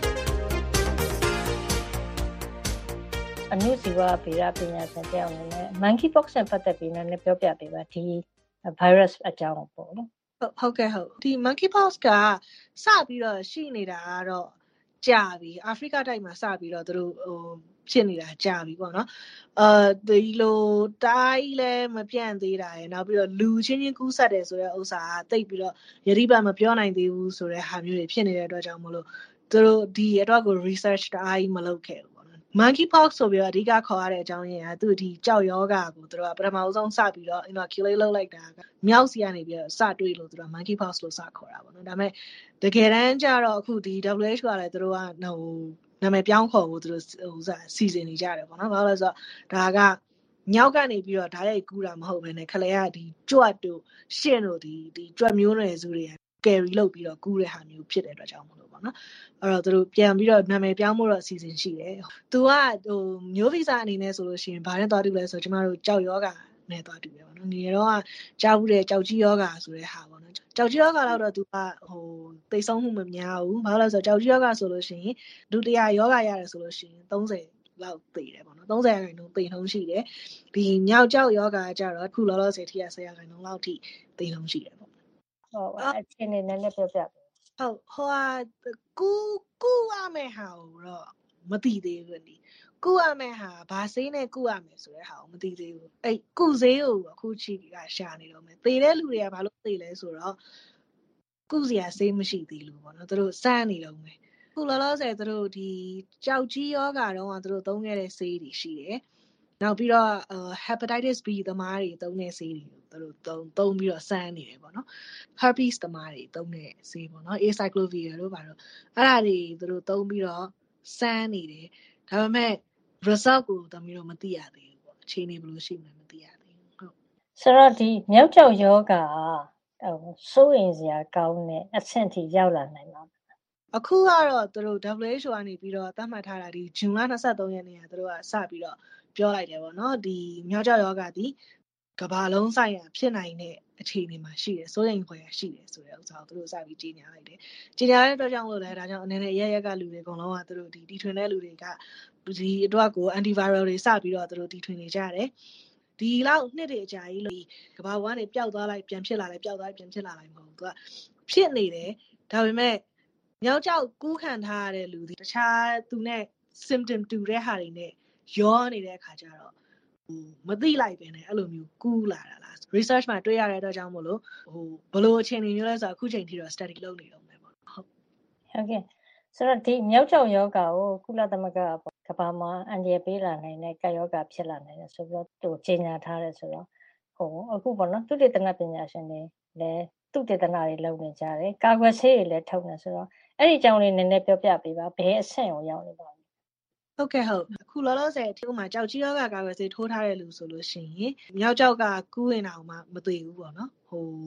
။အနုဇီဝဗေဒပညာရှင်တယောက်အနေနဲ့ monkeypox နဲ့ပတ်သက်ပြီးနည်းနည်းပြောပြပေးပါဒီ virus အကြောင်းပေါ့နော်။ဟုတ်ကဲ့ဟုတ်ဒီ monkeypox ကစပြီးတော့ရှိနေတာကတော့ကြာပြီအာဖရိကတိုက်မှာစပြီးတော့သူတို့ဟိုဖြစ်နေတာကြာပြီပေါ့နော်အာဒီလိုတိုင်းလည်းမပြန့်သေးတာရယ်နောက်ပြီးတော့လူချင်းချင်းကူးဆက်တယ်ဆိုတဲ့ဥစ္စာကတိတ်ပြီးတော့ယတိပတ်မပြောနိုင်သေးဘူးဆိုတဲ့ဟာမျိုးတွေဖြစ်နေတဲ့အတွက်ကြောင့်မလို့သူတို့ဒီအတွက်ကို research တအားကြီးမလုပ်ခဲ့ဘူးပေါ့နော် monkeypox ဆိုပြီးတော့အဓိကခေါ်ရတဲ့အကြောင်းရင်းကသူဒီကြောက်ယောဂါကိုသူတို့ကပထမဆုံးစပြီးတော့ inoculate လုပ်လိုက်တာကမြောက်စီကနေပြီးတော့စတွေးလို့သူတို့ monkeypox လို့စခေါ်တာပေါ့နော်ဒါပေမဲ့တကယ်တမ်းကျတော့အခုဒီ W H O ကလည်းသူတို့ကဟိုနာမည်ပြောင်းခေါ်ဖို့သူတို့ဟိုစားစီစဉ်နေကြတယ်ပေါ့နော်ဘာလို့လဲဆိုတော့ဒါကညောက်ကနေပြီးတော့ဓာတ်ရိုက်ကူးတာမဟုတ်ဘဲနဲ့ခလေကဒီကြွတ်တို့ရှင်းတို့ဒီဒီကြွတ်မျိုးနွယ်စုတွေက carry လုပ်ပြီးတော့ကူးတဲ့ဟာမျိုးဖြစ်တဲ့အတွက်ကြောင့်မလို့ပေါ့နော်အဲ့တော့သူတို့ပြန်ပြီးတော့နာမည်ပြောင်းဖို့တော့အစီအစဉ်ရှိတယ်သူကဟိုမျိုးဗီဇအနေနဲ့ဆိုလို့ရှိရင်ဘာနဲ့သွားတူလဲဆိုတော့ကျမတို့ကြောက်ယောဂနဲ့သွားတူတယ်ပေါ့နော်ငယ်တော့ကကြားဘူးတဲ့ကြောက်ကြီးယောဂဆိုတဲ့ဟာပေါ့နော်ကြောက်ကြီးယောဂတော့သူကဟိုသိဆုံးမှုမများဘူးဘာလို့လဲဆိုတော့ကြောက်ကြီးယောဂဆိုလို့ရှိရင်ဒုတိယယောဂရတယ်ဆိုလို့ရှိရင်သုံးဆယ်လောက်သိတယ်ပေါ့နော်သုံးဆယ်ရာခိုင်နှုန်းသိနှုန်းရှိတယ်ဒီမြောက်ကြောက်ယောဂကျတော့အခုလောလောဆယ်ထိရဆယ်ရာခိုင်နှုန်းလောက်ထိသိနှုန်းရှိတယ်ပေါ့ဟုတ်အခြေအနေနဲ့လည်းပြောပြဟုတ်ဟိုဟာကူကူရမယ်ဟာတော့မသိသေးဘူးလေကုရမယ်ဟာဘာဆေးနဲ့ကုရမယ်ဆိုတဲ့ဟာကိုမသိသေးဘူးအဲ့ကုဆေးကိုအခုချီကရှာနေတော့မယ်သေတဲ့လူတွေကဘာလို့သေလဲဆိုတော့ကုစရာဆေးမရှိသေးလို့ပေါ့နော်သူတို့စမ်းနေတော့မယ်ခုလောလောဆယ်သူတို့ဒီကြောက်ကြီးယောဂါတော့သူတို့သုံးခဲ့တဲ့ဆေးတွေရှိတယ်နောက်ပြီးတော့ hepatitis B သမားတွေသုံးတဲ့ဆေးတွေသူတို့သုံးသုံးပြီးတော့စမ်းနေတယ်ပေါ့နော် herpes သမားတွေသုံးတဲ့ဆေးပေါ့နော် acyclovir တို့ဘာလို့အဲ့ဒါတွေသူတို့သုံးပြီးတော့စမ်းနေတယ်ဒါပေမဲ့ result ကိုတမီးတော့မသိရသေးဘူးပေါ့အခြေအနေဘယ်လိုရှိမှန်းမသိရသေးဘူးဟုတ်ဆိုတော့ဒီမြောက်ကျောက်ယောဂဟိုစိုးရင်စရာကောင်းတဲ့အဆင့်ထိရောက်လာနိုင်မှာအခုကတော့သူတို့ W H O ကနေပြီးတော့သတ်မှတ်ထားတာဒီဇွန်လ၂၃ရက်နေ့ကသူတို့ကစပြီးတော့ပြောလိုက်တယ်ပေါ့နော်ဒီမြောက်ကျောက်ယောဂဒီကမ္ဘာလုံးဆိုင်ရာဖြစ်နိုင်တဲ့အခြေအနေမှာရှိတယ်စိုးရိမ်ဖွယ်ရှိတယ်ဆိုတဲ့ဥစ္စာကိုသူတို့စပြီးကြီးညာလိုက်တယ်ကြီးညာတဲ့အတွက်ကြောင့်လို့လည်းဒါကြောင့်အနေနဲ့ရရက်ကလူတွေအကုန်လုံးကသူတို့ဒီတီထွင်တဲ့လူတွေကဒီအတွက်ကို antiviral တွေစပြီးတော့သူတို့တီထွင်နေကြတယ်ဒီလောက်နှစ်တွေအကြာကြီးလို့ကမ္ဘာကနေပျောက်သွားလိုက်ပြန်ဖြစ်လာလိုက်ပျောက်သွားပြန်ဖြစ်လာလိုက်မဟုတ်ဘူးသူကဖြစ်နေတယ်ဒါပေမဲ့မြောက်ကျောက်ကူးခံထားရတဲ့လူတွေတခြားသူနဲ့ symptom တူတဲ့ဟာတွေနဲ့ရောနေတဲ့အခါကျတော့ဟိုမသိလိုက်ပဲနဲ့အဲ့လိုမျိုးကူးလာတာလား research မှာတွေ့ရတဲ့အတွက်ကြောင့်မို့လို့ဟိုဘလို့အခြေအနေမျိုးလဲဆိုတော့အခုချိန်ထိတော့ study လုပ်နေတော့မယ်ပေါ့ဟုတ်ဟုတ်ကဲ့ဆိုတော့ဒီမြောက်ကျောက်ယောဂါကိုကုလသမဂ္ဂကမ္ဘာမှာအန်ဒီရပေးလာနိုင်တဲ့ကာယောဂါဖြစ်လာနိုင်တယ်ဆိုပြီးတော့သူကြေညာထားတယ်ဆိုတော့ဟိုအခုပေါ့နော်သုတေသနပညာရှင်တွေလည်းသုတေသနတွေလုပ်နေကြတယ်ကာကွယ်ဆေးတွေလည်းထုတ်နေဆိုတော့အဲ့ဒီအကြောင်းလေးနည်းနည်းပြောပြပေးပါဘယ်အဆင့်ကိုရောက်နေပါလဲဟုတ်ကဲ့ဟုတ်အခုလောလောဆယ်ဒီမှာကြောက်ကြီးယောဂကာကွယ်ဆေးထိုးထားတဲ့လူဆိုလို့ရှိရင်မြောက်ကျောက်ကကူးရင်တော့မှမသိဘူးပေါ့နော်ဟို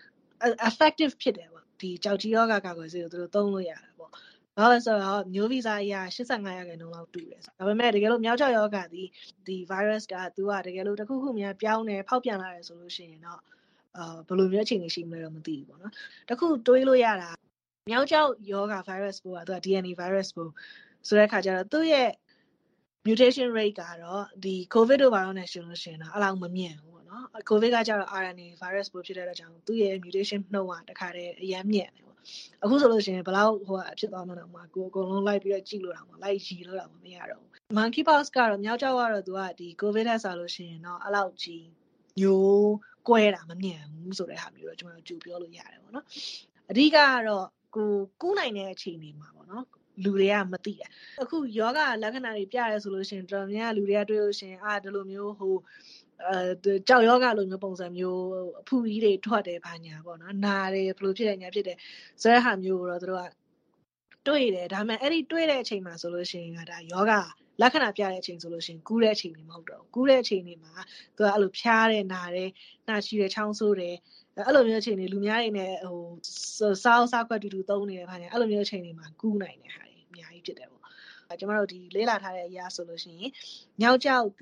effective ဖြစ်တယ်ပေါ့ဒီကြောက်ကြီးယောဂကာကွယ်ဆေးကိုသူတို့သုံးလို့ရတယ်ပေါ့ဘာလို့လဲဆိုတော့မျိုးဗီဇအရာ၈၅ရာခိုင်နှုန်းလောက်တူတယ်ဒါပေမဲ့တကယ်လို့မြောက်ကျောက်ယောဂဒီဒီ virus ကသူကတကယ်လို့တစ်ခုခုများပြောင်းနေဖောက်ပြန်လာတယ်ဆိုလို့ရှိရင်တော့အာဘယ်လိုမျိုးအခြေအနေရှိမလဲတော့မသိဘူးပေါ့နော်တခုတွေးလို့ရတာမြောက်ကျောက်ယောဂ virus ပိုးကသူက D N A virus ပိုးဆိုတဲ့အခါကျတော့သူ့ရဲ့ mutation rate ကတော့ဒီ covid တို့ဘာလို့လဲရှင်လို့ရှင်တော့အဲ့လောက်မမြင့်ဘူးပေါ့နော် covid ကကျတော့ R N A virus ပိုးဖြစ်တဲ့အကြောင်းသူ့ရဲ့ mutation နှုန်းကတခါတည်းအရင်မြင့်တယ်ပေါ့အခုဆိုလို့ရှင်ဘယ်လောက်ဟိုဖြစ်သွားမှတော့မှာကိုအကုန်လုံးလိုက်ပြီးတော့ကြည့်လို့တော့မှာလိုက်ကြည့်လို့တော့မရတော့ဘူး monkeypox ကတော့မြောက်ကျောက်ကတော့သူကဒီ covid နဲ့ဆိုလို့ရှင်တော့အဲ့လောက်ကြီးမျိုးကွဲတာမမြင့်ဘူးဆိုတဲ့ဟာမျိုးတော့ကျွန်တော်ကြိုပြောလို့ရတယ်ပေါ့နော်အဓိကကတော့ကိုကူးနိုင်တဲ့အခြေအနေမှာပေါ့နော်လူတွေကမသိတာအခုယောဂလက္ခဏာတွေပြရဲဆိုလို့ရှိရင်တော်တော်များလူတွေကတွေ့လို့ရှိရင်အာဒီလိုမျိုးဟိုအဲကြောက်ယောဂလိုမျိုးပုံစံမျိုးအဖူကြီးတွေထွက်တယ်ဘာညာပေါ့နော်နာတယ်ဘယ်လိုဖြစ်တယ်ညာဖြစ်တယ်ဆိုတဲ့ဟာမျိုးတော့တို့ကတွေ့တယ်ဒါပေမဲ့အဲ့ဒီတွေ့တဲ့အချိန်မှာဆိုလို့ရှိရင်ကဒါယောဂလက္ခဏာပြတဲ့အချိန်ဆိုလို့ရှိရင်ကူးတဲ့အချိန်တွေမဟုတ်တော့ဘူးကူးတဲ့အချိန်တွေမှာသူကအဲ့လိုဖျားတယ်နာတယ်နှာချီတယ်ချောင်းဆိုးတယ်အဲ့လိုမျိုးအချိန်တွေလူများတွေနဲ့ဟိုစားစားခွက်တူတူသုံးနေတယ်ဘာညာအဲ့လိုမျိုးအချိန်တွေမှာကူးနိုင်တယ်ဟာအများကြီးဖြစ်တယ်ပေါ့ကျွန်တော်တို့ဒီလေးလာထားတဲ့အရာဆိုလို့ရှိရင်ညောက်ကြောက်ဒီ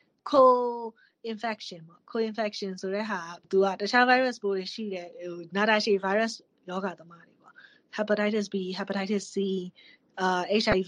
co-infection ပေါ့ co-infection ဆိုတဲ့ဟာသူကတခြား virus ပိုးတွေရှိတဲ့ဟိုနာတာရှည် virus ရောဂါသမားတွေပေါ့ hepatitis B hepatitis C uh H I V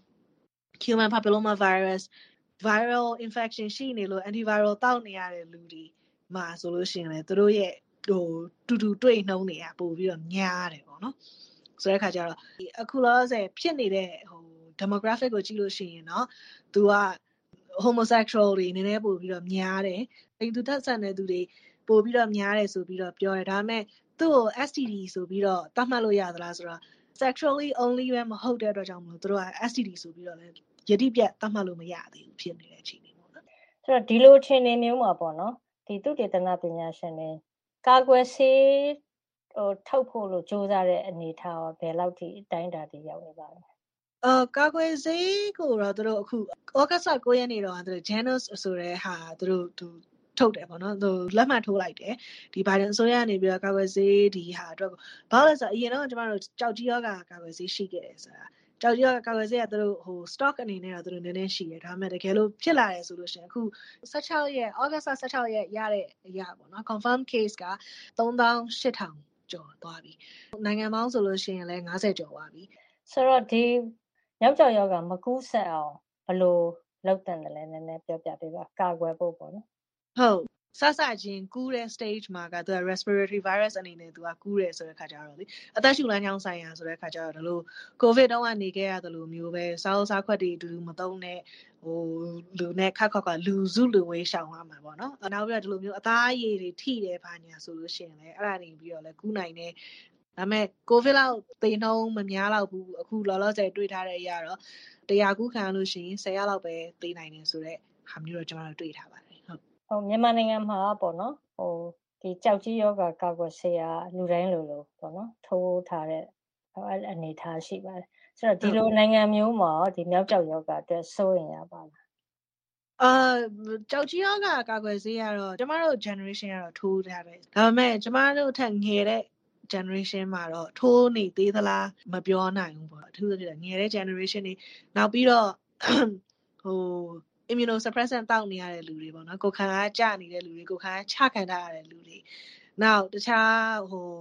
human papilloma virus viral infection ရှိနေလို့ antiviral တောက်နေရတဲ့လူတွေမှာဆိုလို့ရှိရင်လည်းသူတို့ရဲ့ဟိုတူတူတွေ့နှုံးနေတာပို့ပြီးတော့များတယ်ပေါ့နော်ဆိုတဲ့အခါကျတော့အခုလောဆယ်ဖြစ်နေတဲ့ဟို demographic ကိုကြည့်လို့ရှိရင်เนาะသူက homosexual တွေနည်းနည်းပို့ပြီးတော့များတယ်အိမ်သူသက်ဆန်တဲ့သူတွေပို့ပြီးတော့များတယ်ဆိုပြီးတော့ပြောတယ်ဒါပေမဲ့သူ့ကို S T D ဆိုပြီးတော့သတ်မှတ်လို့ရသလားဆိုတော့ sexually only ပဲမဟုတ်တဲ့အတွက်ကြောင့်မလို့သူတို့က S T D ဆိုပြီးတော့လည်းယတိပြတ်သတ်မှတ်လို့မရသေးဘူးဖြစ်နေတဲ့အခြေအနေပေါ့နော်ဆိုတော့ဒီလိုအခြေအနေမျိုးမှာပေါ့နော်ဒီသုတေသနပညာရှင်တွေကာကွယ်ဆေးဟိုထုတ်ဖို့လို့ကြိုးစားတဲ့အနေထားရောဘယ်လောက်ထိအတိုင်းအတာတွေရောက်နေပါလဲအာကာကွယ်ဆေးကိုတော့သူတို့အခုဩဂတ်စ်၉ရက်နေ့တော့သူတို့ Janus ဆိုတဲ့ဟာသူတို့သူထုတ်တယ်ပေါ့နော်သူလက်မှတ်ထိုးလိုက်တယ်ဒီ Biden အစိုးရကနေပြီးတော့ကာကွယ်ဆေးဒီဟာအတွက်ဘာလို့လဲဆိုတော့အရင်တော့ကျမတို့ကြောက်ကြီးရောဂါကာကွယ်ဆေးရှိခဲ့တယ်ဆိုတာကြောက်ကြီးရောဂါကာကွယ်ဆေးကသူတို့ဟို stock အနေနဲ့တော့သူတို့နည်းနည်းရှိတယ်ဒါပေမဲ့တကယ်လို့ဖြစ်လာတယ်ဆိုလို့ရှိရင်အခု၁၆ရက်ဩဂတ်စ်၁၆ရက်ရတဲ့အရာပေါ့နော် confirm case ကသုံးသောင်းရှစ်ထောင်ကျော်သွားပြီနိုင်ငံပေါင်းဆိုလို့ရှိရင်လည်း၅၀ကျော်သွားပြီဆိုတော့ဒီရောက်ကြောက်ရောဂါမကူးဆက်အောင်ဘယ်လိုလုပ်တင်တယ်လဲနည်းနည်းပြောပြပေးပါကာကွယ်ဖို့ပေါ့နော်ဟုတ်ဆဆချင်းကူးတဲ့ stage မှာကသူက respiratory virus အနေနဲ့သူကကူးတယ်ဆိုတဲ့ခါကျတော့လေအသက်ရှူလမ်းကြောင်းဆိုင်ရာဆိုတဲ့ခါကျတော့ဒီလို covid တုန်းကနေခဲ့ရတယ်လို့မျိုးပဲစားအုပ်စားခွက်တွေအတူတူမသုံးနဲ့ဟိုလူနဲ့ခက်ခက်ခါလူစုလူဝေးရှောင်ရမှာပေါ့နော်နောက်ပြီးတော့ဒီလိုမျိုးအသားအရည်တွေထိတယ်ဘာညာဆိုလို့ရှိရင်လည်းအဲ့ဒါနေပြီးတော့လည်းကူးနိုင်တယ်ဒါပေမဲ့ covid လောက်သေနှုန်းမများတော့ဘူးအခုလောလောဆယ်တွေ့ထားတဲ့အရာတော့တရားကူးခံလို့ရှိရင်ဆယ်ရက်လောက်ပဲသေနိုင်တယ်ဆိုတော့ဟာမျိုးတော့ကျွန်တော်တို့တွေ့ထားပါတယ်ဟုတ်ဟိုမြန်မာနိုင်ငံမှာပေါ့နော်ဟိုဒီကြောက်ကြီးယောဂါကာကွယ်ဆေးကလူတိုင်းလိုလိုပေါ့နော်ထိုးထားတဲ့အနေအထားရှိပါတယ်ဆိုတော့ဒီလိုနိုင်ငံမျိုးမှာဒီမြောက်ကြောက်ယောဂါအတွက်စိုးရင်ရပါလားအာကြောက်ကြီးယောဂါကာကွယ်ဆေးကတော့ကျမတို့ generation ကတော့ထိုးထားတယ်ဒါပေမဲ့ကျမတို့ထက်ငယ်တဲ့generation မှာတော့ထိုးနေသေးသလားမပြောနိုင်ဘူးပေါ့အထူးသဖြင့်ငယ်တဲ့ generation တွေနောက်ပြီးတော့ဟို immunosuppressant တောက်နေရတဲ့လူတွေပေါ့နော်ကိုယ်ခံအားကျနေတဲ့လူတွေကိုယ်ခံအားချခံထားရတဲ့လူတွေနောက်တခြားဟို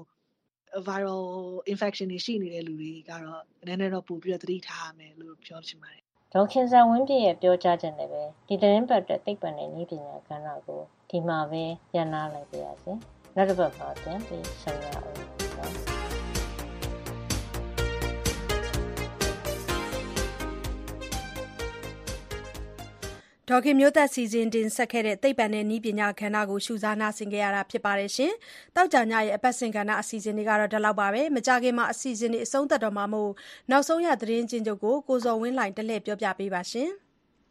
viral infection တွေရှိနေတဲ့လူတွေကတော့နည်းနည်းတော့ပို့ပြီးတော့သတိထားရမယ်လို့ပြောချင်ပါတယ်ဒေါက်ခင်စာဝင်းပြည့်ရဲ့ပြောကြားချက်နဲ့ပဲဒီသတင်းပတ်တဲ့သိပ္ပံနဲ့နည်းပညာကဏ္ဍကိုဒီမှာပဲညှိနှိုင်းလိုက်ပါရစေနောက်တစ်ပတ်မှာပြန်ပြီးဆောင်ရအောင်ဒေါက်ခင်မျိုးသက်စီစဉ်တင်ဆက်ခဲ့တဲ့သိပ္ပံနဲ့နည်းပညာကဏ္ဍကိုရှုစားနာဆင်ခဲ့ရတာဖြစ်ပါတယ်ရှင်။တောက်ကြညရဲ့အပတ်စဉ်ကဏ္ဍအစီအစဉ်တွေကတော့ဒီလောက်ပါပဲ။မကြခင်မှာအစီအစဉ်တွေအဆုံးသတ်တော့မှာမို့နောက်ဆုံးရသတင်းချင်းချုပ်ကိုကိုဇော်ဝင်းလှိုင်တလှည့်ပြောပြပေးပါရှင်။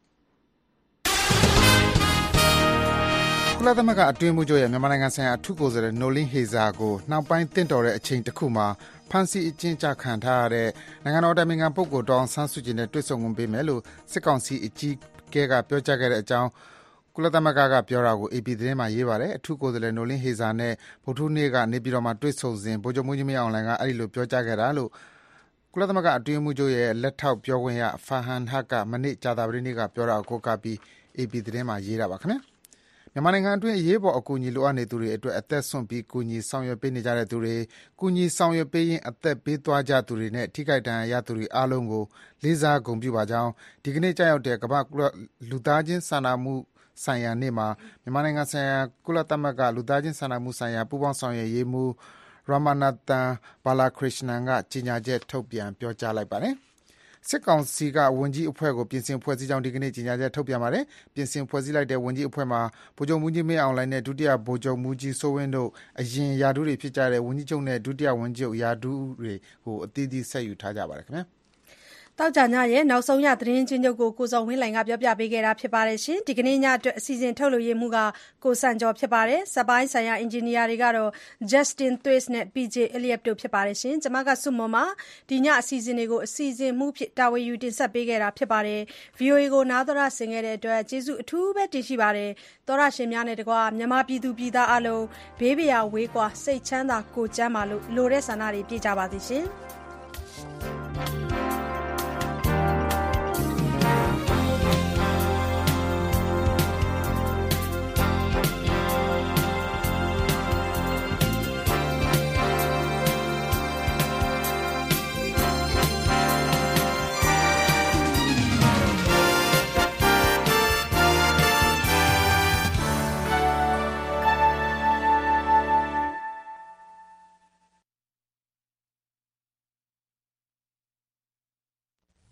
ကုလသမဂ္ဂအတွင်းမှုချုပ်ရဲ့မြန်မာနိုင်ငံဆိုင်ရာအထူးကိုယ်စားလှယ်နိုလင်းဟေဇာကိုနောက်ပိုင်းတင့်တော်တဲ့အချိန်တစ်ခုမှာဖမ်းဆီးအကျဉ်းချခံထားရတဲ့နိုင်ငံတော်တိုင်ပင်ခံပုဂ္ဂိုလ်ဒေါအောင်ဆန်းစုကြည်နဲ့တွေ့ဆုံခွင့်ပေးမယ်လို့စစ်ကောင်စီအကြီးအကဲကပြောကြားခဲ့တဲ့အကြောင်းကုလသမဂ္ဂကပြောတာကို အေပီ သတင်းမှာရေးပါတယ်။အထူးကိုယ်စားလှယ်နိုလင်းဟေဇာနဲ့ဗုဒ္ဓဟူးနေ့ကနေပြည်တော်မှာတွေ့ဆုံစဉ်ဗိုလ်ချုပ်မှူးကြီးမင်းအောင်လှိုင်ကအဲဒီလိုပြောကြားခဲ့တာလို့ကုလသမဂ္ဂအတွင်းမှုချုပ်ရဲ့လက်ထောက်ပြောခွင့်ရဖာဟန်ဟတ်ကမနေ့ကြာသပတေးနေ့ကပြောတာကိုကိုးကားပြီး အေပီ သတင်းမှာရေးတာပါခင်ဗျာ။မြန်မာနိုင်ငံအတွင်းအရေးပေါ်အကူအညီလိုအပ်နေသူတွေအတွက်အသက်ဆွန့်ပြီးကူညီဆောင်ရွက်ပေးနေကြတဲ့သူတွေကူညီဆောင်ရွက်ပေးရင်အသက်ပေးသွားကြသူတွေနဲ့ထိခိုက်ဒဏ်ရာရသူတွေအားလုံးကိုလေးစားဂုဏ်ပြုပါကြောင်းဒီကနေ့ကြာရောက်တဲ့ကမ္ဘာလူသားချင်းစာနာမှုဆိုင်ရာနေ့မှာမြန်မာနိုင်ငံဆိုင်ရာကုလသမဂ္ဂလူသားချင်းစာနာမှုဆိုင်ရာပူးပေါင်းဆောင်ရွက်ရေးမှူး Ramanathan Balakrishnan ကကြေညာချက်ထုတ်ပြန်ပြောကြားလိုက်ပါတယ်။စစ်ကောင်စီကဝန်ကြီးအဖွဲ့ကိုပြင်ဆင်ဖွဲ့စည်းကြောင်းဒီကနေ့ကြေညာချက်ထုတ်ပြန်ပါတယ်။ပြင်ဆင်ဖွဲ့စည်းလိုက်တဲ့ဝန်ကြီးအဖွဲ့မှာဗိုလ်ချုပ်မှူးကြီးမင်းအောင်လှိုင်နဲ့ဒုတိယဗိုလ်ချုပ်မှူးကြီးစိုးဝင်းတို့အရင်ယာဒူးတွေဖြစ်ကြတဲ့ဝန်ကြီးချုပ်နဲ့ဒုတိယဝန်ကြီးချုပ်ယာဒူးတွေကိုအသီးသီးဆက်ယူထားကြပါတယ်ခင်ဗျာ။တောက်ကြညရဲ့နောက်ဆုံးရသတင်းချင်းချုပ်ကိုကိုဇော်ဝင်းလှိုင်ကပြောပြပေးခဲ့တာဖြစ်ပါတယ်ရှင်ဒီကနေ့ညအတွက်အစီအစဉ်ထုတ်လို့ရမှုကကိုစံကျော်ဖြစ်ပါတယ်စပိုင်းဆိုင်ရာအင်ဂျင်နီယာတွေကတော့ Justin Thwaites နဲ့ ပီ ဂျေ Elliott တို့ဖြစ်ပါတယ်ရှင်ကျွန်မကစုမွန်မှာဒီညအစီအစဉ်တွေကိုအစီအစဉ်မှုဖြစ်တာဝန်ယူတင်ဆက်ပေးခဲ့တာဖြစ်ပါတယ် ဗီအိုအေ ကိုနားတော်ဆင်ခဲ့တဲ့အတွက်ကျေးဇူးအထူးပဲတင်ရှိပါတယ်သောရရှင်များနဲ့တကွာမြန်မာပြည်သူပြည်သားအလုံးဘေးပရာဝေးကွာစိတ်ချမ်းသာကိုကျမ်းပါလို့လိုတဲ့ဆန္ဒတွေပြည့်ကြပါသည်ရှင်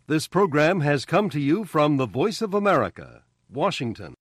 This program has come to you from the Voice of America, Washington.